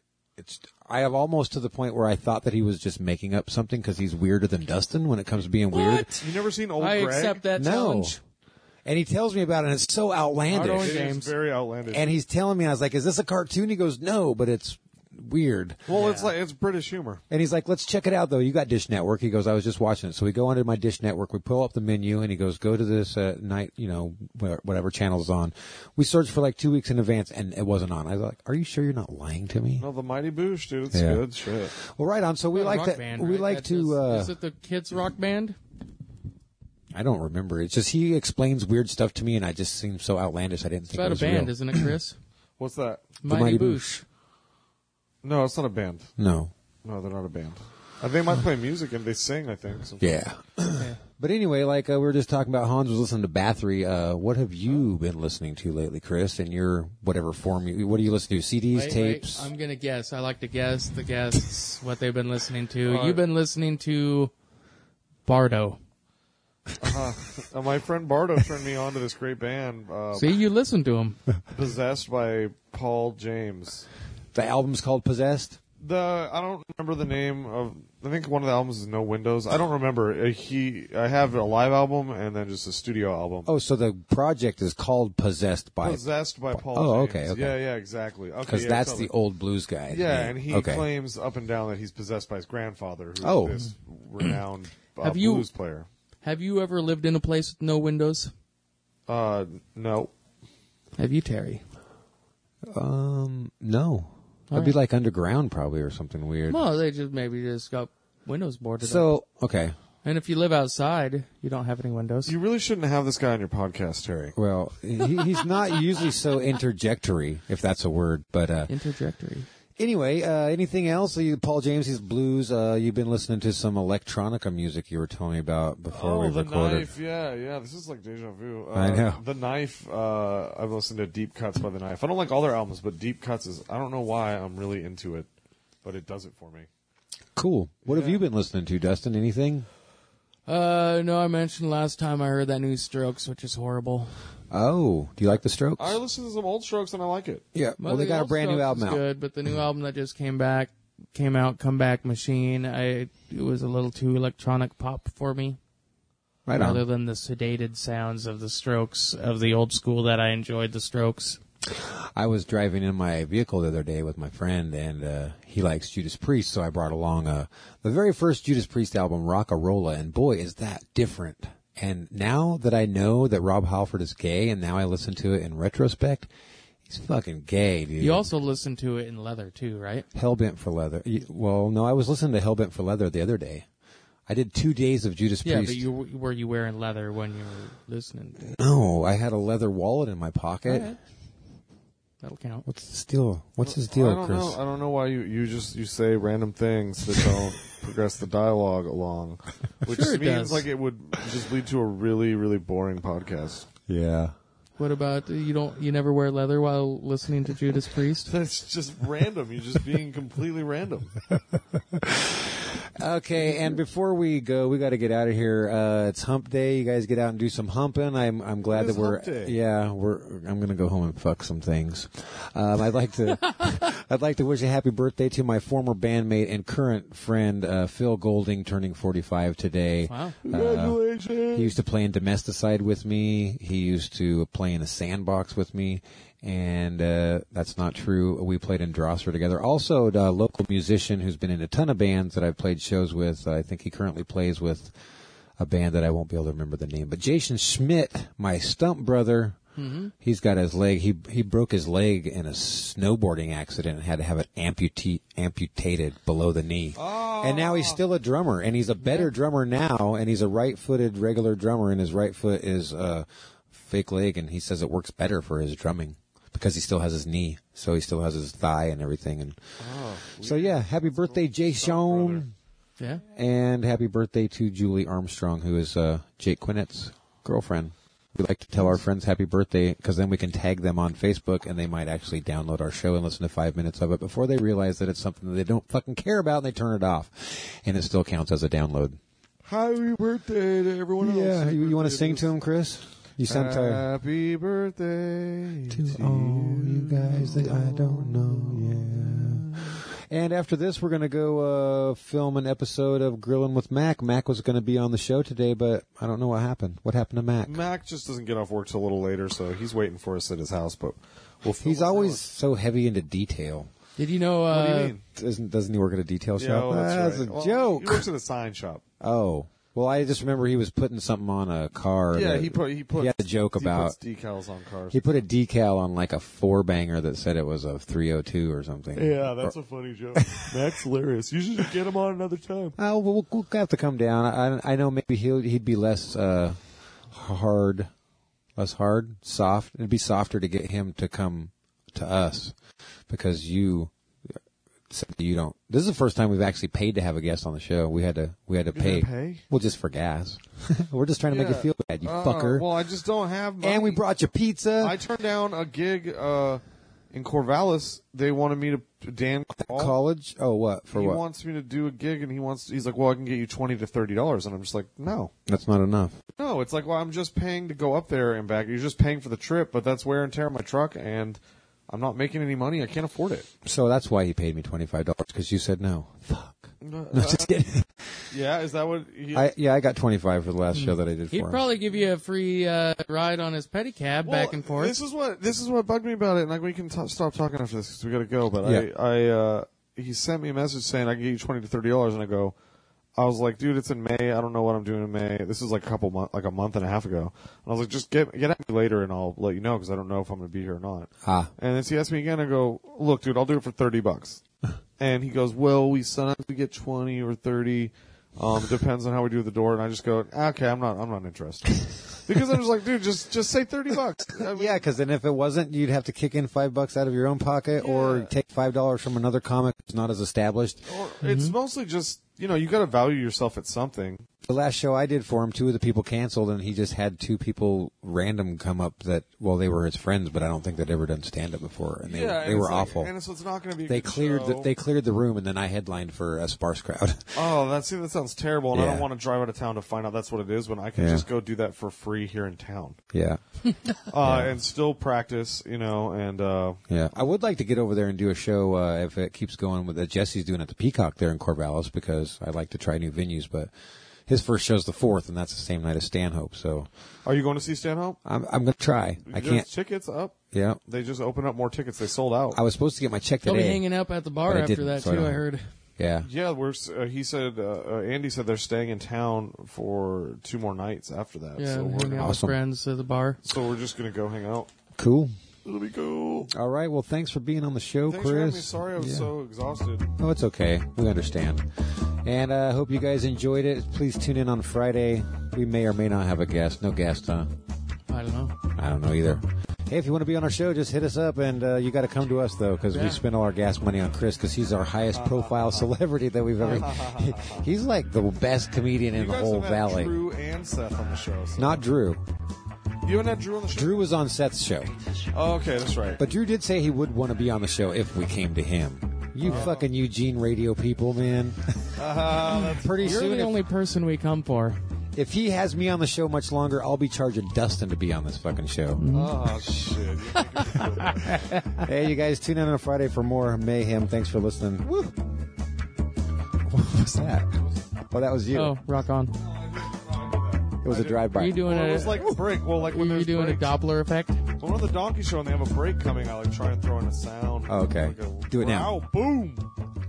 Speaker 5: I have almost to the point where I thought that he was just making up something because he's weirder than Dustin when it comes to being weird.
Speaker 4: You never seen Old
Speaker 2: I
Speaker 4: Greg?
Speaker 2: accept that
Speaker 5: No.
Speaker 2: challenge.
Speaker 5: And he tells me about it, and it's so outlandish.
Speaker 2: Hard on
Speaker 4: It
Speaker 2: James.
Speaker 4: is very outlandish.
Speaker 5: And he's telling me, I was like, is this a cartoon? He goes, no, but it's weird.
Speaker 4: well, it's British humor.
Speaker 5: And he's like, let's check it out, though. You got Dish Network. He goes, I was just watching it. So we go onto my Dish Network. We pull up the menu, and he goes, go to this night, whatever channel is on. We searched for like 2 weeks in advance, and it wasn't on. I was like, are you sure you're not lying to me?
Speaker 4: No, the Mighty Boosh, dude. It's
Speaker 5: Yeah.
Speaker 4: good shit.
Speaker 5: Well, right on. So we like
Speaker 2: Rock
Speaker 5: that.
Speaker 2: band,
Speaker 5: We
Speaker 2: right?
Speaker 5: like
Speaker 2: That
Speaker 5: to.
Speaker 2: is it the kids rock band?
Speaker 5: I don't remember. It's just he explains weird stuff to me, and I just seem so outlandish. I didn't
Speaker 2: It's
Speaker 5: think it
Speaker 2: about a
Speaker 5: was
Speaker 2: band,
Speaker 5: real.
Speaker 2: isn't it, Chris?
Speaker 4: What's that?
Speaker 2: Mighty
Speaker 5: Mighty
Speaker 2: Boosh.
Speaker 4: No, it's not a band.
Speaker 5: No.
Speaker 4: No, they're not a band. They might play music and they sing, I think. sometimes.
Speaker 5: Yeah. But anyway, like we were just talking about, Hans was listening to Bathory. What have you been listening to lately, Chris? In your whatever form, what do you listen to? CDs,
Speaker 2: Wait,
Speaker 5: tapes?
Speaker 2: I'm gonna guess. I like to guess the guests what they've been listening to.
Speaker 4: All right.
Speaker 2: You've been listening to Bardo.
Speaker 4: My friend Bardo turned me on to this great band,
Speaker 2: See, you listen to him.
Speaker 4: Possessed by Paul James.
Speaker 5: The album's called Possessed.
Speaker 4: I don't remember the name of. I think one of the albums is No Windows. I don't remember. I have a live album and then just a studio album.
Speaker 5: Oh, so the project is called Possessed by.
Speaker 4: Possessed by Paul
Speaker 5: Oh,
Speaker 4: James.
Speaker 5: okay.
Speaker 4: Yeah, exactly. Okay,
Speaker 5: Because
Speaker 4: yeah,
Speaker 5: that's
Speaker 4: totally.
Speaker 5: the old blues guy.
Speaker 4: Yeah, and he
Speaker 5: okay.
Speaker 4: claims up and down that he's possessed by his grandfather, who's
Speaker 5: Oh.
Speaker 4: this renowned
Speaker 2: Have you-
Speaker 4: blues player.
Speaker 2: Have you ever lived in a place with no windows?
Speaker 4: No.
Speaker 2: Have you, Terry?
Speaker 5: No.
Speaker 2: All
Speaker 5: It'd be
Speaker 2: right.
Speaker 5: like underground probably or something weird.
Speaker 2: Well, they maybe just got windows boarded up.
Speaker 5: So, okay.
Speaker 2: And if you live outside, you don't have any windows.
Speaker 4: You really shouldn't have this guy on your podcast, Terry.
Speaker 5: Well, he's not usually so interjectory, if that's a word. But
Speaker 2: Interjectory.
Speaker 5: anyway, anything else? Paul James' blues. You've been listening to some electronica music you were telling me about before we
Speaker 4: the
Speaker 5: recorded.
Speaker 4: Knife. Yeah. This is like deja vu.
Speaker 5: I know.
Speaker 4: The Knife. I've listened to Deep Cuts by The Knife. I don't like all their albums, but Deep Cuts is. I don't know why I'm really into it, but it does it for me.
Speaker 5: Cool. What have you been listening to, Dustin? Anything?
Speaker 2: No, I mentioned last time I heard that new Strokes, which is horrible.
Speaker 5: Oh, do you like the Strokes?
Speaker 4: I listened to some old Strokes and I like it.
Speaker 5: Yeah. Well, they
Speaker 2: the
Speaker 5: got a
Speaker 2: old
Speaker 5: brand new
Speaker 2: Strokes
Speaker 5: album
Speaker 2: is
Speaker 5: out.
Speaker 2: good, but the new album that just came out, Comeback Machine, it was a little too electronic pop for me.
Speaker 5: Right
Speaker 2: rather
Speaker 5: on.
Speaker 2: than the sedated sounds of the Strokes of the old school that I enjoyed the Strokes.
Speaker 5: I was driving in my vehicle the other day with my friend, and he likes Judas Priest, so I brought along the very first Judas Priest album, Rock-a-Rolla, and boy, is that different. And now that I know that Rob Halford is gay, and now I listen to it in retrospect, he's fucking gay, dude.
Speaker 2: You also listened to it in leather too, right?
Speaker 5: Hellbent for Leather. Well, no, I was listening to Hellbent for Leather the other day. I did 2 days of Judas
Speaker 2: Yeah,
Speaker 5: Priest.
Speaker 2: but were you wearing leather when you were listening to it?
Speaker 5: No, I had a leather wallet in my pocket.
Speaker 2: All right. That'll count.
Speaker 5: What's his deal? What's his deal,
Speaker 4: I don't
Speaker 5: Chris?
Speaker 4: know. I don't know why you say random things that don't progress the dialogue along, which
Speaker 2: Sure it
Speaker 4: means
Speaker 2: does.
Speaker 4: like it would just lead to a really, really boring podcast.
Speaker 5: Yeah.
Speaker 2: What about you never wear leather while listening to Judas Priest?
Speaker 4: That's just random. You're just being completely random.
Speaker 5: Okay, and before we go, we got to get out of here. It's Hump Day. You guys get out and do some humping. I'm glad that we're
Speaker 4: Hump Day?
Speaker 5: yeah. I'm gonna go home and fuck some things. I'd like to wish a happy birthday to my former bandmate and current friend Phil Golding, turning 45 today.
Speaker 2: Wow.
Speaker 4: Congratulations.
Speaker 5: He used to play in Domesticide with me. He used to play in a Sandbox with me. And that's not true. We played in Drosser together. Also, a local musician who's been in a ton of bands that I've played shows with. I think he currently plays with a band that I won't be able to remember the name. But Jason Schmidt, my stump brother, he's got his leg. He broke his leg in a snowboarding accident and had to have it amputated below the knee.
Speaker 4: Oh.
Speaker 5: And now he's still a drummer, and he's a better drummer now, and he's a right-footed regular drummer, and his right foot is a fake leg, and he says it works better for his drumming. Because he still has his knee, so he still has his thigh and everything. And so, yeah, happy birthday, Jason.
Speaker 2: Yeah.
Speaker 5: And happy birthday to Julie Armstrong, who is Jake Quinnett's girlfriend. We like to tell our friends happy birthday, because then we can tag them on Facebook, and they might actually download our show and listen to 5 minutes of it before they realize that it's something that they don't fucking care about, and they turn it off. And it still counts as a download.
Speaker 4: Happy birthday to everyone else.
Speaker 5: Yeah, you want to sing to him, Chris? You sound tired.
Speaker 4: Happy birthday
Speaker 5: To all you guys that I don't know, yeah. And after this, we're going to go film an episode of Grillin' with Mac. Mac was going to be on the show today, but I don't know what happened. What happened to Mac?
Speaker 4: Mac just doesn't get off work till a little later, so he's waiting for us at his house. But we'll film
Speaker 5: He's
Speaker 4: it
Speaker 5: always
Speaker 4: now.
Speaker 5: so heavy into detail.
Speaker 2: Did you know?
Speaker 4: What do you mean?
Speaker 5: Doesn't he work at a detail
Speaker 4: Yeah,
Speaker 5: shop?
Speaker 4: well, that's right.
Speaker 5: a
Speaker 4: Well,
Speaker 5: joke.
Speaker 4: He works at a sign shop.
Speaker 5: Oh. Well, I just remember he was putting something on a car.
Speaker 4: Yeah,
Speaker 5: that-
Speaker 4: he had
Speaker 5: a joke about.
Speaker 4: He puts decals on cars.
Speaker 5: He put a decal on like a 4-banger that said it was a 302 or something.
Speaker 4: Yeah, that's a funny joke. Mac's hilarious. You should get him on another time.
Speaker 5: Oh, well, we'll have to come down. I know maybe he'd be less soft. It'd be softer to get him to come to us because you said you don't. This is the first time we've actually paid to have a guest on the show. We had to pay.
Speaker 4: pay?
Speaker 5: Well, just for gas. We're just trying to make you
Speaker 4: Yeah.
Speaker 5: feel bad, you fucker.
Speaker 4: Well, I just don't have money.
Speaker 5: And we brought you pizza.
Speaker 4: I turned down a gig in Corvallis. They wanted me to Dan Call.
Speaker 5: College? Oh, what? For
Speaker 4: he
Speaker 5: what?
Speaker 4: wants me to do a gig, and he's like, well, I can get you $20 to $30, and I'm just like, no,
Speaker 5: That's not enough.
Speaker 4: it's like, well, I'm just paying to go up there and back. You're just paying for the trip, but that's wear and tear on my truck, and I'm not making any money. I can't afford it.
Speaker 5: So that's why he paid me $25 because you said no. Fuck. No, just kidding.
Speaker 4: Yeah, is that what?
Speaker 5: I got 25 for the last show that I did for
Speaker 2: He'd
Speaker 5: him.
Speaker 2: probably give you a free ride on his pedicab back and forth.
Speaker 4: This is what bugged me about it, and like we can stop talking after this because we got to go. But
Speaker 5: Yeah.
Speaker 4: he sent me a message saying I can get you $20 to $30, and I was like, dude, it's in May. I don't know what I'm doing in May. This is like a month and a half ago. And I was like, just get at me later, and I'll let you know because I don't know if I'm going to be here or not.
Speaker 5: Ah.
Speaker 4: And then he asked me again. I go, look, dude, I'll do it for $30. And he goes, well, we sometimes we get 20 or 30. It depends on how we do the door. And I just go, okay, I'm not interested. Because I'm just like, dude, just say $30. I mean,
Speaker 5: Yeah, because then if it wasn't, you'd have to kick in $5 out of your own pocket or
Speaker 4: Yeah.
Speaker 5: take $5 from another comic who's not as established.
Speaker 4: or it's mostly just, you got to value yourself at something.
Speaker 5: The last show I did for him, 2 of the people canceled, and he just had 2 people random come up that, well, they were his friends, but I don't think they'd ever done stand-up before, and they
Speaker 4: and
Speaker 5: were
Speaker 4: it's like-
Speaker 5: awful.
Speaker 4: and so it's not going to be.
Speaker 5: They cleared the room, and then I headlined for a sparse crowd.
Speaker 4: Oh, that sounds terrible, and I
Speaker 5: Yeah.
Speaker 4: don't want to drive out of town to find out that's what it is when I can
Speaker 5: Yeah.
Speaker 4: just go do that for free here in town,
Speaker 5: Yeah.
Speaker 4: and still practice, and
Speaker 5: Yeah, I would like to get over there and do a show if it keeps going with Jesse's doing at the Peacock there in Corvallis because I like to try new venues. But his first show's the 4th, and that's the same night as Stanhope. So
Speaker 4: Are you going to see Stanhope?
Speaker 5: I'm going to try. I
Speaker 4: There's
Speaker 5: can't.
Speaker 4: tickets up.
Speaker 5: Yeah,
Speaker 4: They just opened up more tickets. They sold out.
Speaker 5: I was supposed to get my check
Speaker 2: They'll be
Speaker 5: today.
Speaker 2: hanging up at the bar
Speaker 5: But I
Speaker 2: after
Speaker 5: didn't,
Speaker 2: that
Speaker 5: so I
Speaker 2: too.
Speaker 5: don't-
Speaker 2: I heard.
Speaker 5: Yeah,
Speaker 4: Yeah, he said Andy said they're staying in town for 2 more nights after that.
Speaker 2: Yeah,
Speaker 4: so we're
Speaker 2: hanging out with
Speaker 5: Awesome.
Speaker 2: friends at the bar.
Speaker 4: just gonna go hang out.
Speaker 5: cool.
Speaker 4: It'll be cool.
Speaker 5: All right. Well, thanks for being on the show,
Speaker 4: Thanks for having
Speaker 5: Chris.
Speaker 4: me. Sorry, I was
Speaker 5: Yeah.
Speaker 4: so exhausted.
Speaker 5: Oh, it's okay. We understand. And I hope you guys enjoyed it. Please tune in on Friday. We may or may not have a guest. No guest, huh?
Speaker 2: I don't know.
Speaker 5: I don't know either. Hey, if you want to be on our show, just hit us up, and you got to come to us, though, because we
Speaker 2: Yeah.
Speaker 5: spend all our gas money on Chris, because he's our highest-profile celebrity that we've ever... He's like the best comedian in
Speaker 4: You
Speaker 5: the
Speaker 4: guys
Speaker 5: whole
Speaker 4: have had
Speaker 5: valley.
Speaker 4: Drew and Seth on the show. So.
Speaker 5: Not Drew.
Speaker 4: You haven't had Drew on the show?
Speaker 5: Drew was on Seth's show.
Speaker 4: Oh, okay, that's right.
Speaker 5: But Drew did say he would want to be on the show if we came to him. You fucking Eugene radio people, man. Pretty
Speaker 2: You're
Speaker 5: soon,
Speaker 2: the only person we come for.
Speaker 5: if he has me on the show much longer, I'll be charging Dustin to be on this fucking show.
Speaker 4: Oh, shit. You think it's good.
Speaker 5: Hey, you guys, tune in on Friday for more mayhem. Thanks for listening. Woo. What was that? Oh, that was you.
Speaker 2: Oh, rock on.
Speaker 5: It was a drive-by.
Speaker 2: Are you doing
Speaker 4: Well, it
Speaker 2: a?
Speaker 4: was like a break. Well, like when
Speaker 2: Are you
Speaker 4: there's
Speaker 2: doing a
Speaker 4: breaks.
Speaker 2: Doppler effect?
Speaker 4: When we're on the Donkey Show and they have a break coming, I like try and throw in a sound.
Speaker 5: Oh, okay.
Speaker 4: Like a
Speaker 5: Do it now.
Speaker 4: Wow, boom.